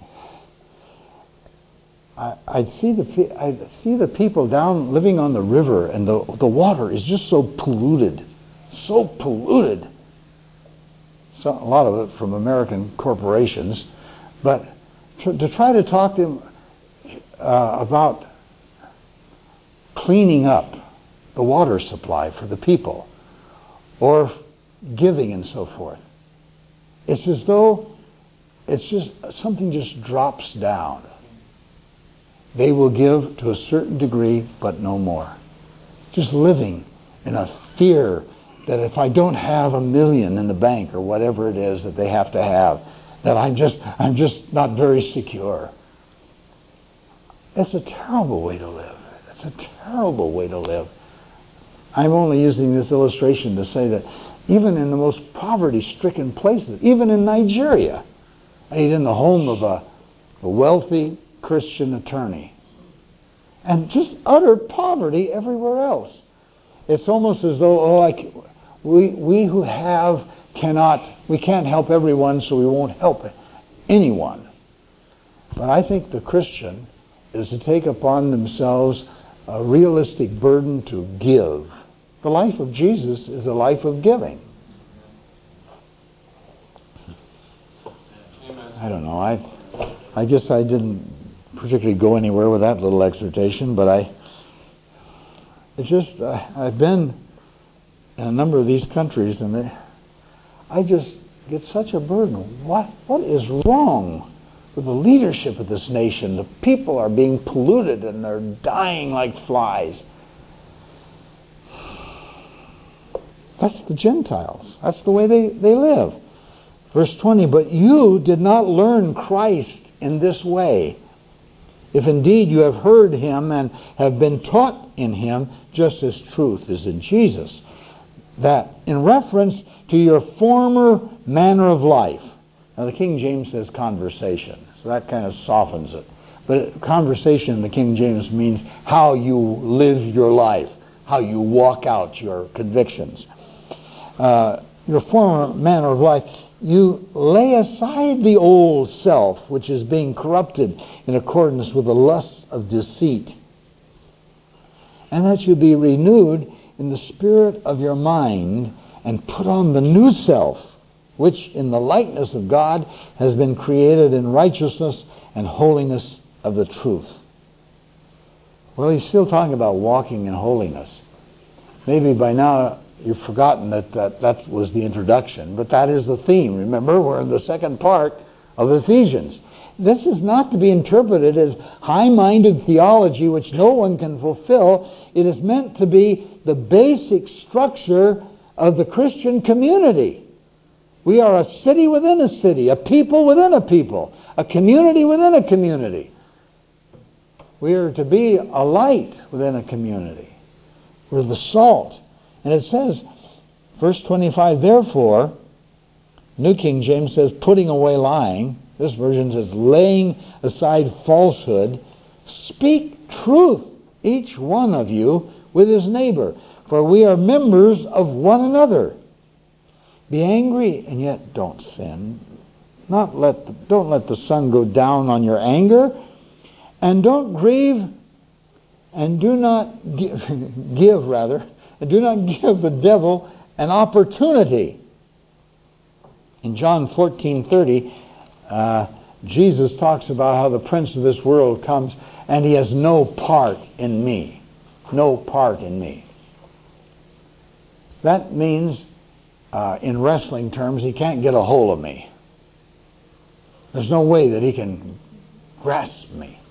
I, I'd see the I see the people down living on the river, and the the water is just so polluted, so polluted. So a lot of it from American corporations, but to, to try to talk to him Uh, about cleaning up the water supply for the people or giving and so forth. It's as though it's just something just drops down. They will give to a certain degree, but no more. Just living in a fear that if I don't have a million in the bank or whatever it is that they have to have, that I'm just I'm just not very secure. It's a terrible way to live. It's a terrible way to live. I'm only using this illustration to say that even in the most poverty-stricken places, even in Nigeria, I ate in the home of a, a wealthy Christian attorney. And just utter poverty everywhere else. It's almost as though, oh, I, we, we who have cannot, we can't help everyone, so we won't help anyone. But I think the Christian is to take upon themselves a realistic burden to give. The life of Jesus is a life of giving. Amen. I don't know. I I guess I didn't particularly go anywhere with that little exhortation, but I It's just, uh, I've been in a number of these countries, and they, I just get such a burden. What What is wrong with the leadership of this nation? The people are being polluted and they're dying like flies. That's the Gentiles. That's the way they, they live. Verse twenty, but you did not learn Christ in this way, if indeed you have heard him and have been taught in him, just as truth is in Jesus. That in reference to your former manner of life. Now the King James says conversation, so that kind of softens it. But conversation in the King James means how you live your life, how you walk out your convictions. Uh, your former manner of life, you lay aside the old self, which is being corrupted in accordance with the lusts of deceit, and that you be renewed in the spirit of your mind, and put on the new self, which in the likeness of God has been created in righteousness and holiness of the truth. Well, he's still talking about walking in holiness. Maybe by now you've forgotten that, that that was the introduction, but that is the theme. Remember, we're in the second part of Ephesians. This is not to be interpreted as high-minded theology which no one can fulfill. It is meant to be the basic structure of the Christian community. We are a city within a city, a people within a people, a community within a community. We are to be a light within a community. We're the salt. And it says, verse twenty-five, therefore, New King James says, putting away lying. This version says, laying aside falsehood. Speak truth, each one of you, with his neighbor, for we are members of one another. Be angry, and yet don't sin. Not let the, don't let the sun go down on your anger, and don't grieve, and do not give, give rather, and do not give the devil an opportunity. In John fourteen thirty, uh, Jesus talks about how the prince of this world comes, and he has no part in me. No part in me. That means, uh, in wrestling terms, he can't get a hold of me. There's no way that he can grasp me.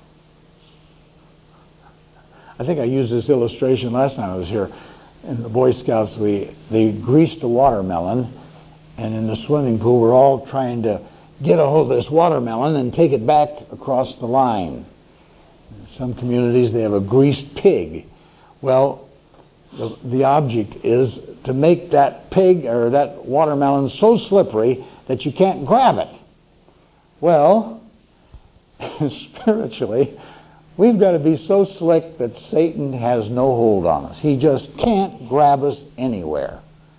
I think I used this illustration last time I was here. In the Boy Scouts, we they greased a watermelon, and in the swimming pool, we're all trying to get a hold of this watermelon and take it back across the line. In some communities, they have a greased pig. Well, the, the object is to make that pig or that watermelon so slippery that you can't grab it. Well, spiritually, we've got to be so slick that Satan has no hold on us. He just can't grab us anywhere.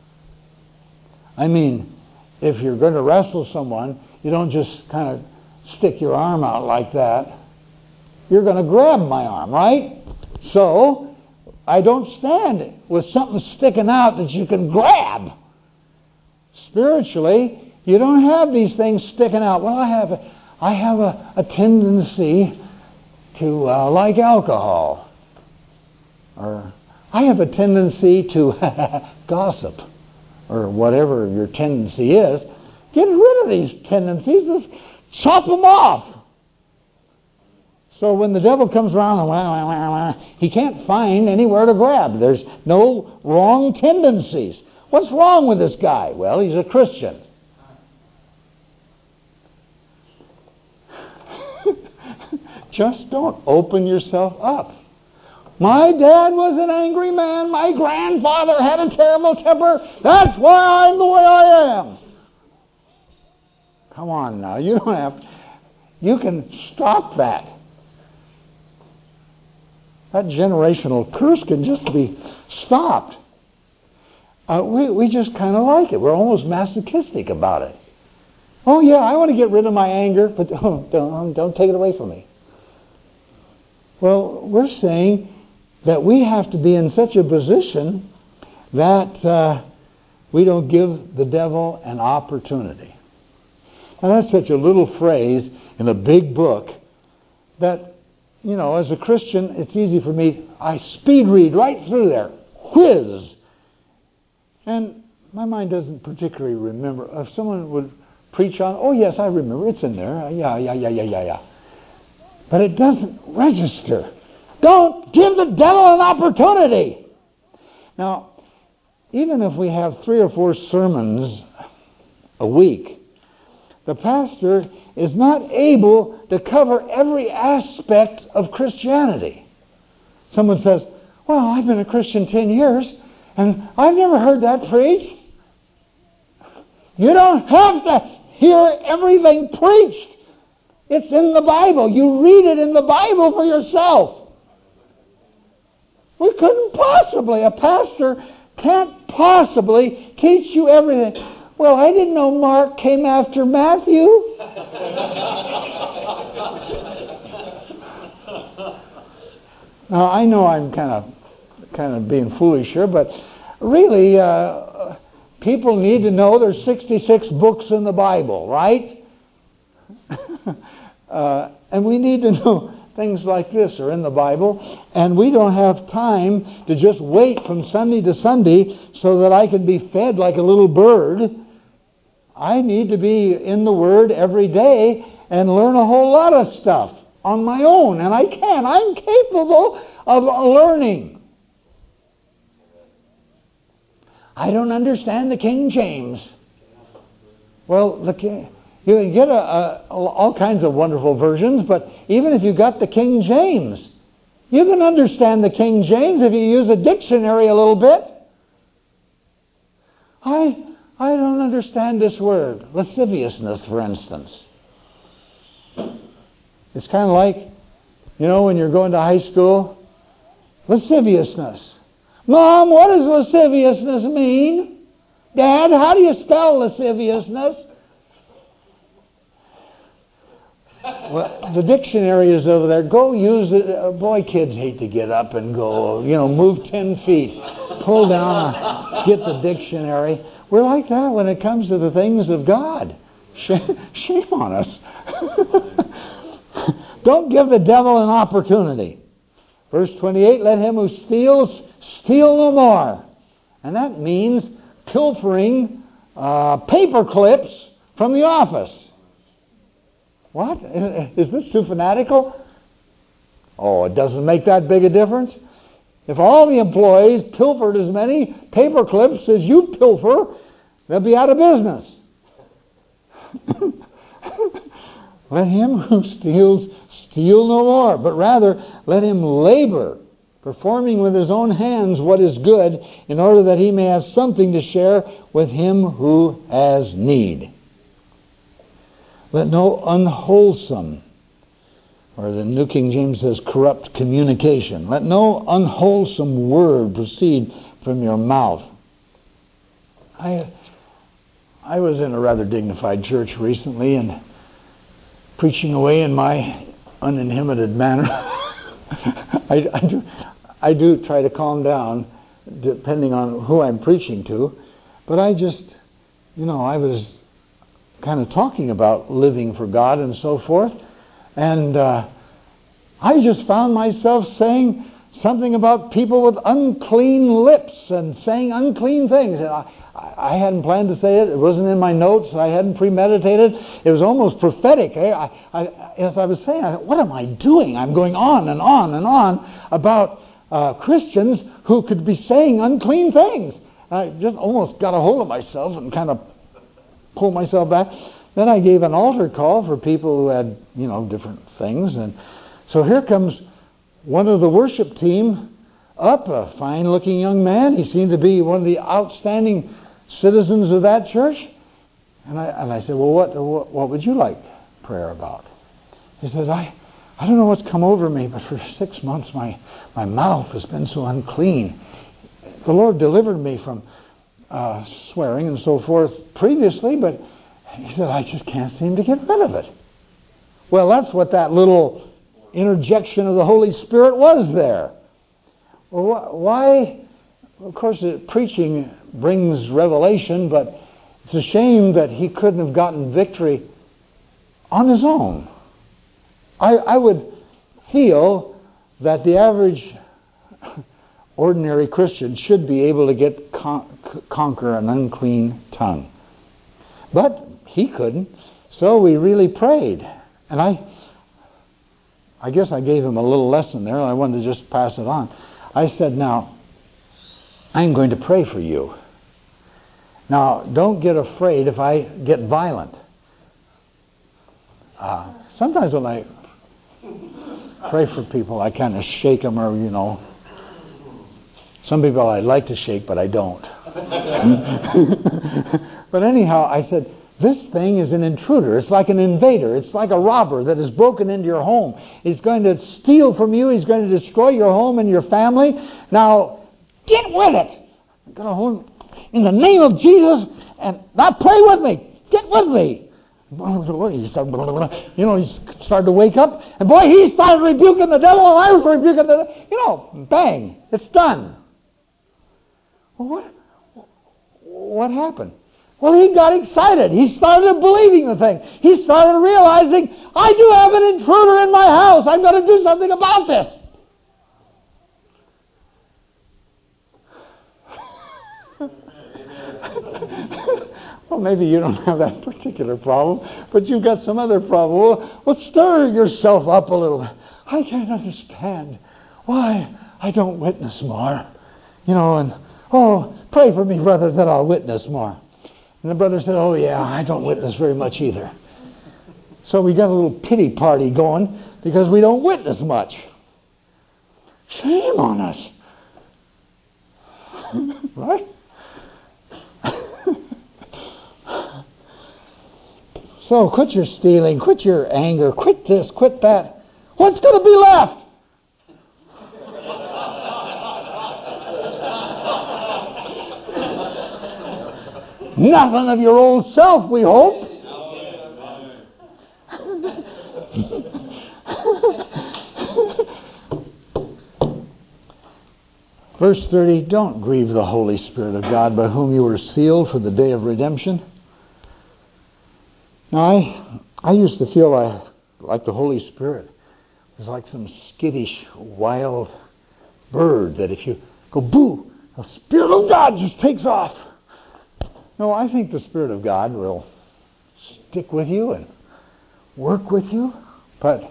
I mean, if you're going to wrestle someone, you don't just kind of stick your arm out like that. You're going to grab my arm, right? So, I don't stand with something sticking out that you can grab. Spiritually, you don't have these things sticking out. Well, I have a, I have a, a tendency to uh, like alcohol. Or I have a tendency to gossip. Or whatever your tendency is. Get rid of these tendencies. Just chop them off. So when the devil comes around, and wah, wah, wah, wah, he can't find anywhere to grab. There's no wrong tendencies. What's wrong with this guy? Well, he's a Christian. Just don't open yourself up. My dad was an angry man. My grandfather had a terrible temper. That's why I'm the way I am. Come on now. You don't have... You can stop that. That generational curse can just be stopped. Uh, we, we just kind of like it. We're almost masochistic about it. Oh, yeah, I want to get rid of my anger, but don't, don't, don't take it away from me. Well, we're saying that we have to be in such a position that uh, we don't give the devil an opportunity. Now, that's such a little phrase in a big book that, you know, as a Christian, it's easy for me, I speed read right through there. Whiz. And my mind doesn't particularly remember. If someone would preach on, oh yes, I remember, it's in there. Yeah, yeah, yeah, yeah, yeah, yeah. But it doesn't register. Don't give the devil an opportunity. Now, even if we have three or four sermons a week, the pastor is not able to cover every aspect of Christianity. Someone says, well, I've been a Christian ten years, and I've never heard that preached. You don't have to hear everything preached. It's in the Bible. You read it in the Bible for yourself. We couldn't possibly, a pastor can't possibly teach you everything. Well, I didn't know Mark came after Matthew. Now, I know I'm kind of kind of being foolish here, but really, uh, people need to know there's sixty-six books in the Bible, right? uh, and we need to know things like this are in the Bible, and we don't have time to just wait from Sunday to Sunday so that I can be fed like a little bird. I need to be in the Word every day and learn a whole lot of stuff on my own, and I can. I'm capable of learning. I don't understand the King James. Well, the King, you can get a, a, all kinds of wonderful versions, but even if you got the King James, you can understand the King James if you use a dictionary a little bit. I I don't understand this word, lasciviousness, for instance. It's kind of like, you know, when you're going to high school, lasciviousness. Mom, what does lasciviousness mean? Dad, how do you spell lasciviousness? Well, the dictionary is over there. Go use it. Uh, boy, kids hate to get up and go, you know, move ten feet. Pull down, get the dictionary. We're like that when it comes to the things of God. Shame on us. Don't give the devil an opportunity. Verse twenty-eight, let him who steals, steal no more. And that means pilfering uh, paper clips from the office. What? Is this too fanatical? Oh, it doesn't make that big a difference. If all the employees pilfered as many paper clips as you pilfer, they'll be out of business. Let him who steals steal no more, but rather let him labor, performing with his own hands what is good, in order that he may have something to share with him who has need. Let no unwholesome, or the New King James says corrupt communication, let no unwholesome word proceed from your mouth. I I was in a rather dignified church recently and preaching away in my uninhibited manner. I, I, do, I do try to calm down depending on who I'm preaching to, but I just, you know, I was kind of talking about living for God and so forth, and uh, I just found myself saying something about people with unclean lips and saying unclean things. And I, I hadn't planned to say it. It wasn't in my notes. I hadn't premeditated. It was almost prophetic. I, I, as I was saying, I thought, what am I doing? I'm going on and on and on about uh, Christians who could be saying unclean things. I just almost got a hold of myself and kind of pulled myself back. Then I gave an altar call for people who had, you know, different things. And so here comes one of the worship team up, a fine-looking young man. He seemed to be one of the outstanding citizens of that church. And I, and I said, well, what, what what would you like prayer about? He says, I, I don't know what's come over me, but for six months my, my mouth has been so unclean. The Lord delivered me from uh, swearing and so forth previously, but he said, I just can't seem to get rid of it. Well, that's what that little interjection of the Holy Spirit was there. Well, wh- why? Of course, it, preaching brings revelation, but it's a shame that he couldn't have gotten victory on his own. I, I would feel that the average ordinary Christian should be able to get con- conquer an unclean tongue. But he couldn't, so we really prayed. And I I guess I gave him a little lesson there, and I wanted to just pass it on. I said, now, I'm going to pray for you. Now, don't get afraid if I get violent. Uh, sometimes when I pray for people, I kind of shake them, or, you know, some people I like to shake, but I don't. But anyhow, I said, this thing is an intruder. It's like an invader. It's like a robber that has broken into your home. He's going to steal from you. He's going to destroy your home and your family. Now, get with it. I'm going to hold in the name of Jesus, and now pray with me. Get with me. He started, you know, he started to wake up, and boy, he started rebuking the devil, and I was rebuking the devil. You know, bang, it's done. Well, what? What happened? Well, he got excited. He started believing the thing. He started realizing, I do have an intruder in my house. I've got to do something about this. Well, maybe you don't have that particular problem, but you've got some other problem. Well, well, stir yourself up a little. I can't understand why I don't witness more. You know, and, oh, pray for me, brother, that I'll witness more. And the brother said, oh, yeah, I don't witness very much either. So we got a little pity party going because we don't witness much. Shame on us. Right? So quit your stealing, quit your anger, quit this, quit that. What's going to be left? Nothing of your old self, we hope. Verse thirty, don't grieve the Holy Spirit of God by whom you were sealed for the day of redemption. Now, I, I used to feel I, like the Holy Spirit was like some skittish, wild bird that if you go boo, the Spirit of God just takes off. No, I think the Spirit of God will stick with you and work with you. But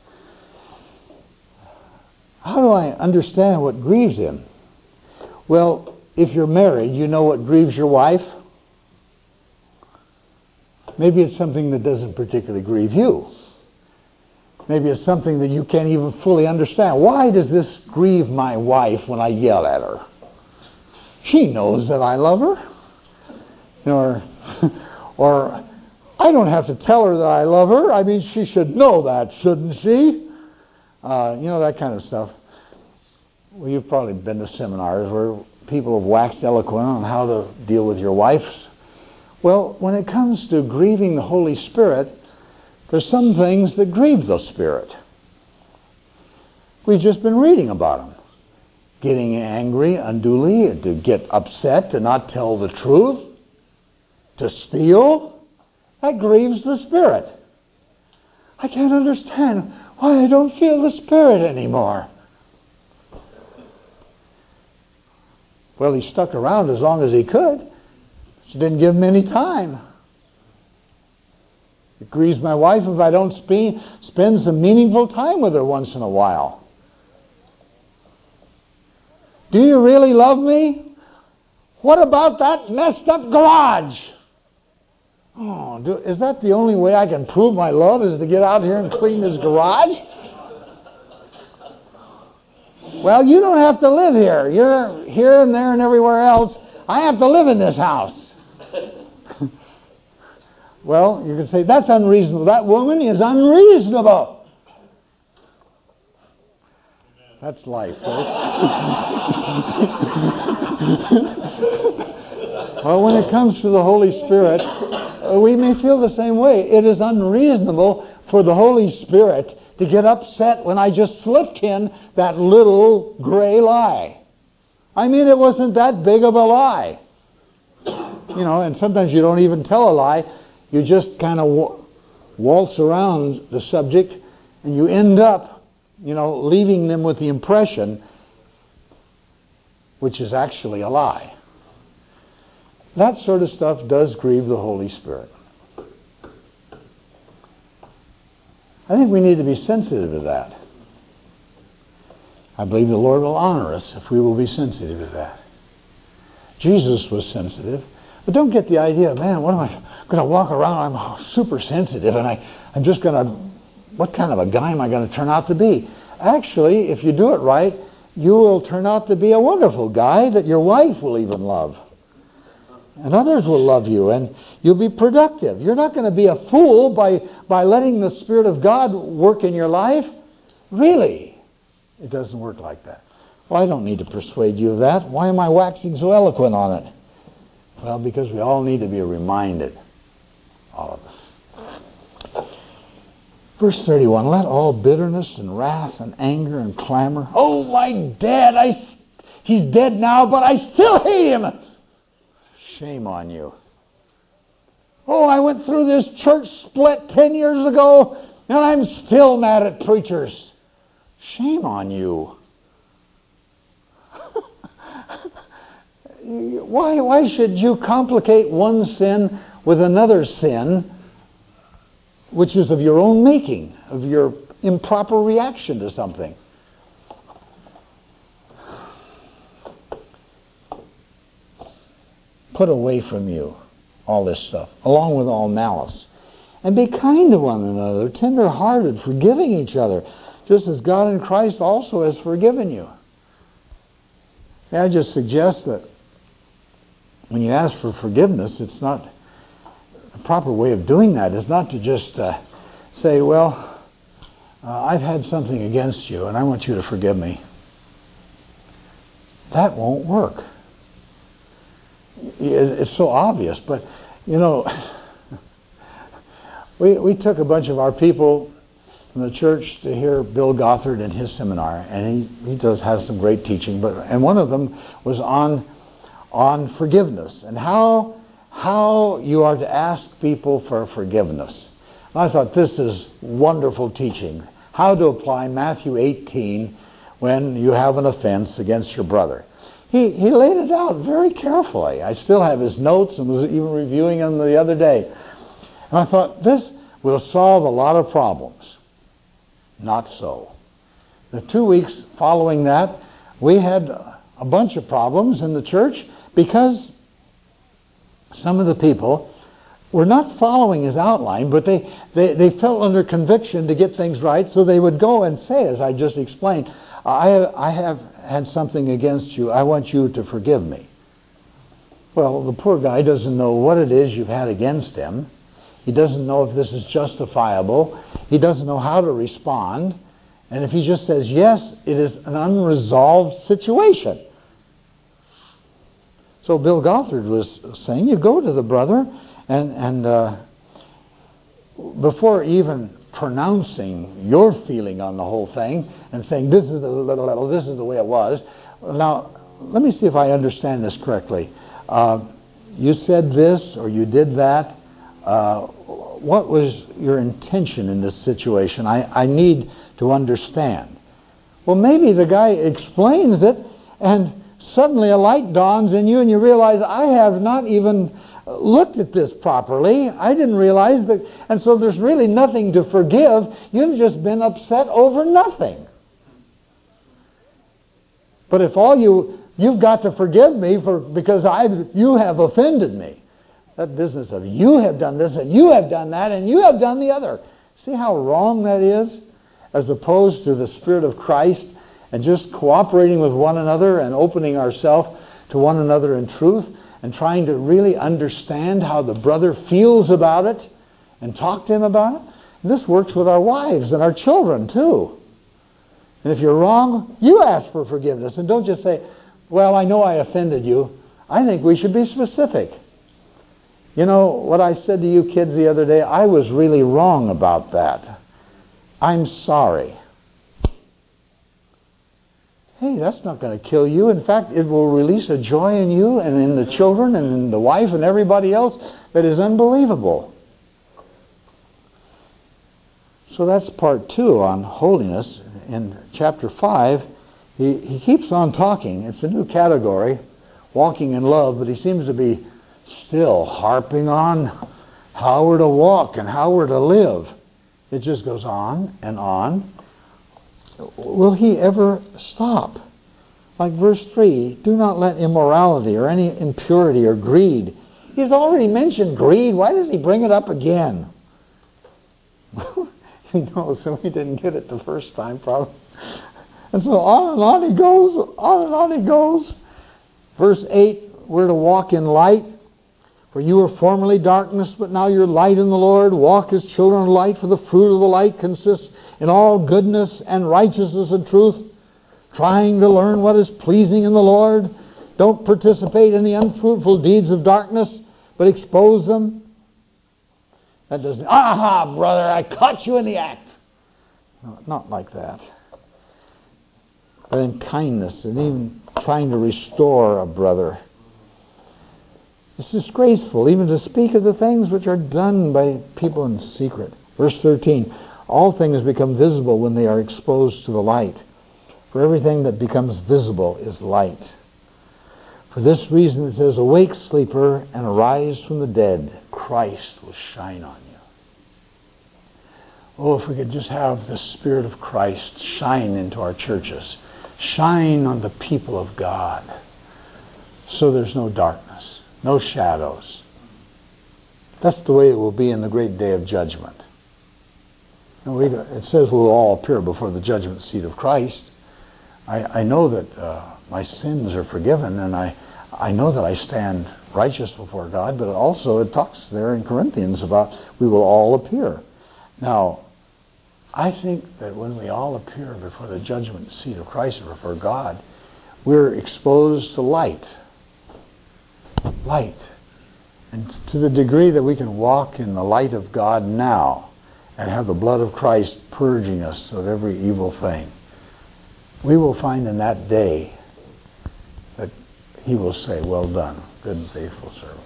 how do I understand what grieves Him? Well, if you're married, you know what grieves your wife. Maybe it's something that doesn't particularly grieve you. Maybe it's something that you can't even fully understand. Why does this grieve my wife when I yell at her? She knows that I love her. Or, or I don't have to tell her that I love her. I mean, she should know that, shouldn't she? Uh, you know, that kind of stuff. Well, you've probably been to seminars where people have waxed eloquent on how to deal with your wives. Well, when it comes to grieving the Holy Spirit, there's some things that grieve the Spirit. We've just been reading about them. Getting angry unduly, to get upset, to not tell the truth, to steal, that grieves the Spirit. I can't understand why I don't feel the Spirit anymore. Well, he stuck around as long as he could. She didn't give him any time. It grieves my wife if I don't spe- spend some meaningful time with her once in a while. Do you really love me? What about that messed up garage? Oh, do, is that the only way I can prove my love, is to get out here and clean this garage? Well, you don't have to live here. You're here and there and everywhere else. I have to live in this house. Well, you can say, that's unreasonable. That woman is unreasonable. That's life, folks. Well, when it comes to the Holy Spirit, uh, we may feel the same way. It is unreasonable for the Holy Spirit to get upset when I just slipped in that little gray lie. I mean, it wasn't that big of a lie. You know, and sometimes you don't even tell a lie. You just kind of waltz around the subject, and you end up, you know, leaving them with the impression which is actually a lie. That sort of stuff does grieve the Holy Spirit. I think we need to be sensitive to that. I believe the Lord will honor us if we will be sensitive to that. Jesus was sensitive. But don't get the idea, man, what am I going to walk around? I'm super sensitive, and I, I'm just going to, what kind of a guy am I going to turn out to be? Actually, if you do it right, you will turn out to be a wonderful guy that your wife will even love. And others will love you, and you'll be productive. You're not going to be a fool by, by letting the Spirit of God work in your life. Really, it doesn't work like that. Well, I don't need to persuade you of that. Why am I waxing so eloquent on it? Well, because we all need to be reminded, all of us. Verse thirty-one, let all bitterness and wrath and anger and clamor. Oh, my dad, I, he's dead now, but I still hate him. Shame on you. Oh, I went through this church split ten years ago, and I'm still mad at preachers. Shame on you. Why, why should you complicate one sin with another sin, which is of your own making, of your improper reaction to something? Put away from you all this stuff, along with all malice. And be kind to one another, tender-hearted, forgiving each other, just as God in Christ also has forgiven you. May I just suggest that when you ask for forgiveness, it's not, the proper way of doing that is not to just uh, say, well, uh, I've had something against you and I want you to forgive me. That won't work. It's so obvious, but, you know, we we took a bunch of our people from the church to hear Bill Gothard in his seminar, and he, he does has some great teaching, but and one of them was on on forgiveness and how how you are to ask people for forgiveness. And I thought, this is wonderful teaching. How to apply Matthew eighteen when you have an offense against your brother. He he laid it out very carefully. I still have his notes and was even reviewing them the other day. And I thought, this will solve a lot of problems. Not so. The two weeks following that, we had a bunch of problems in the church because some of the people were not following his outline, but they, they, they felt under conviction to get things right, so they would go and say, as I just explained, I, I have had something against you. I want you to forgive me. Well, the poor guy doesn't know what it is you've had against him. He doesn't know if this is justifiable. He doesn't know how to respond. And if he just says yes, it is an unresolved situation. So Bill Gothard was saying, you go to the brother and, and uh, before even pronouncing your feeling on the whole thing and saying this is the, this is the way it was. Now, let me see if I understand this correctly. Uh, you said this or you did that. Uh, what was your intention in this situation? I, I need to understand. Well, maybe the guy explains it and suddenly a light dawns in you and you realize, I have not even looked at this properly. I didn't realize that. And so there's really nothing to forgive. You've just been upset over nothing. But if all you, you've got to forgive me for because I, you have offended me. That business of you have done this and you have done that and you have done the other. See how wrong that is? As opposed to the Spirit of Christ and just cooperating with one another and opening ourselves to one another in truth and trying to really understand how the brother feels about it and talk to him about it. And this works with our wives and our children too. And if you're wrong, you ask for forgiveness and don't just say, well, I know I offended you. I think we should be specific. You know, what I said to you kids the other day, I was really wrong about that. I'm sorry. Hey, that's not going to kill you. In fact, it will release a joy in you and in the children and in the wife and everybody else that is unbelievable. So that's part two on holiness. In chapter five, He, he keeps on talking. It's a new category, walking in love, but he seems to be still harping on how we're to walk and how we're to live. It just goes on and on. Will he ever stop? Like verse three, do not let immorality or any impurity or greed. He's already mentioned greed. Why does he bring it up again? He knows that we didn't get it the first time, probably. And so on and on he goes, on and on he goes. Verse eight, we're to walk in light. For you were formerly darkness, but now you're light in the Lord. Walk as children of light, for the fruit of the light consists in all goodness and righteousness and truth, trying to learn what is pleasing in the Lord. Don't participate in the unfruitful deeds of darkness, but expose them. That doesn't, aha, brother, I caught you in the act. No, not like that. But in kindness and even trying to restore a brother. It's disgraceful even to speak of the things which are done by people in secret. Verse thirteen, all things become visible when they are exposed to the light. For everything that becomes visible is light. For this reason it says, awake, sleeper, and arise from the dead. Christ will shine on you. Oh, if we could just have the Spirit of Christ shine into our churches. Shine on the people of God. So there's no darkness. No shadows. That's the way it will be in the great day of judgment. And we, it says we'll all appear before the judgment seat of Christ. I, I know that uh, my sins are forgiven, and I, I know that I stand righteous before God, but also it talks there in Corinthians about we will all appear. Now, I think that when we all appear before the judgment seat of Christ or before God, we're exposed to light. Light. And to the degree that we can walk in the light of God now and have the blood of Christ purging us of every evil thing, we will find in that day that he will say, well done, good and faithful servant.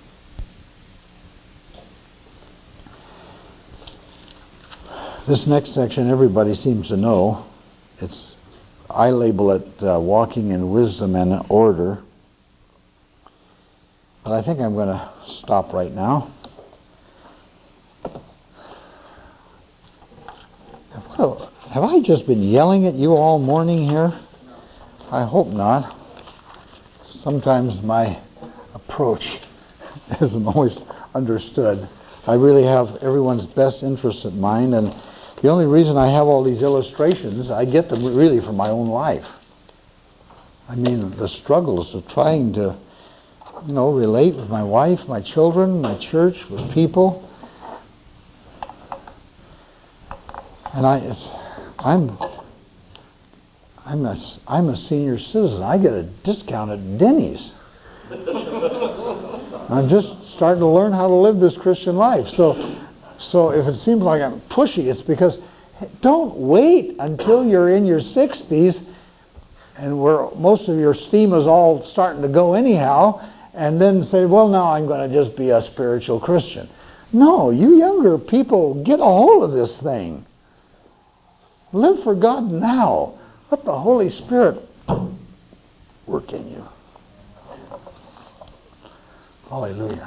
This next section everybody seems to know. It's, I label it uh, walking in wisdom and order. But I think I'm going to stop right now. Have I just been yelling at you all morning here? I hope not. Sometimes my approach isn't always understood. I really have everyone's best interest in mind, and the only reason I have all these illustrations, I get them really from my own life. I mean, the struggles of trying to you know, relate with my wife, my children, my church, with people. And I, it's, I'm, I'm a, I'm a senior citizen. I get a discount at Denny's. I'm just starting to learn how to live this Christian life. So, so if it seems like I'm pushy, it's because hey, don't wait until you're in your sixties and where most of your steam is all starting to go anyhow, and then say, well, now I'm going to just be a spiritual Christian. No, you younger people, get a hold of this thing. Live for God now. Let the Holy Spirit work in you. Hallelujah.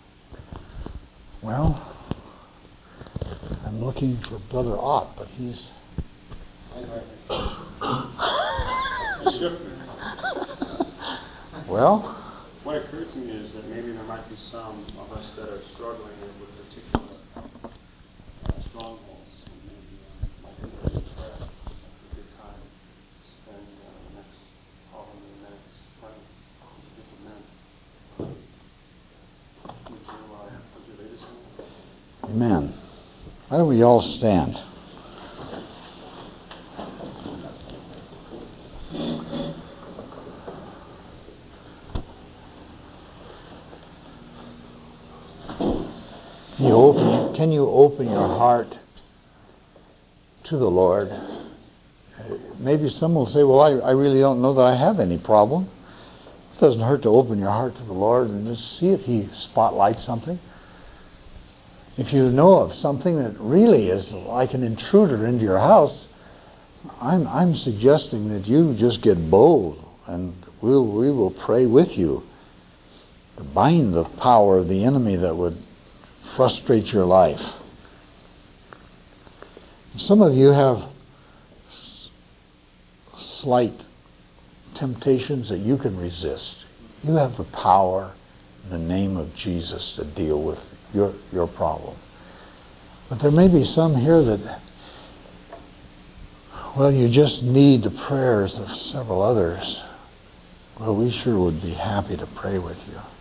Well, I'm looking for Brother Ott, but he's... Well... What occurred to me is that maybe there might be some of us that are struggling with particular uh, strongholds. And maybe uh, might be a prayer, a good time to spend uh, the next following minutes praying with different men. Would you, uh, would you lead us in that? Amen. Why don't we all stand? Can you open, can you open your heart to the Lord? Maybe some will say, well, I, I really don't know that I have any problem. It doesn't hurt to open your heart to the Lord and just see if He spotlights something. If you know of something that really is like an intruder into your house, I'm, I'm suggesting that you just get bold, and we'll, we will pray with you to bind the power of the enemy that would frustrate your life. Some of you have s- slight temptations that you can resist. You have the power in the name of Jesus to deal with your, your problem. But there may be some here that, well, you just need the prayers of several others. Well, we sure would be happy to pray with you.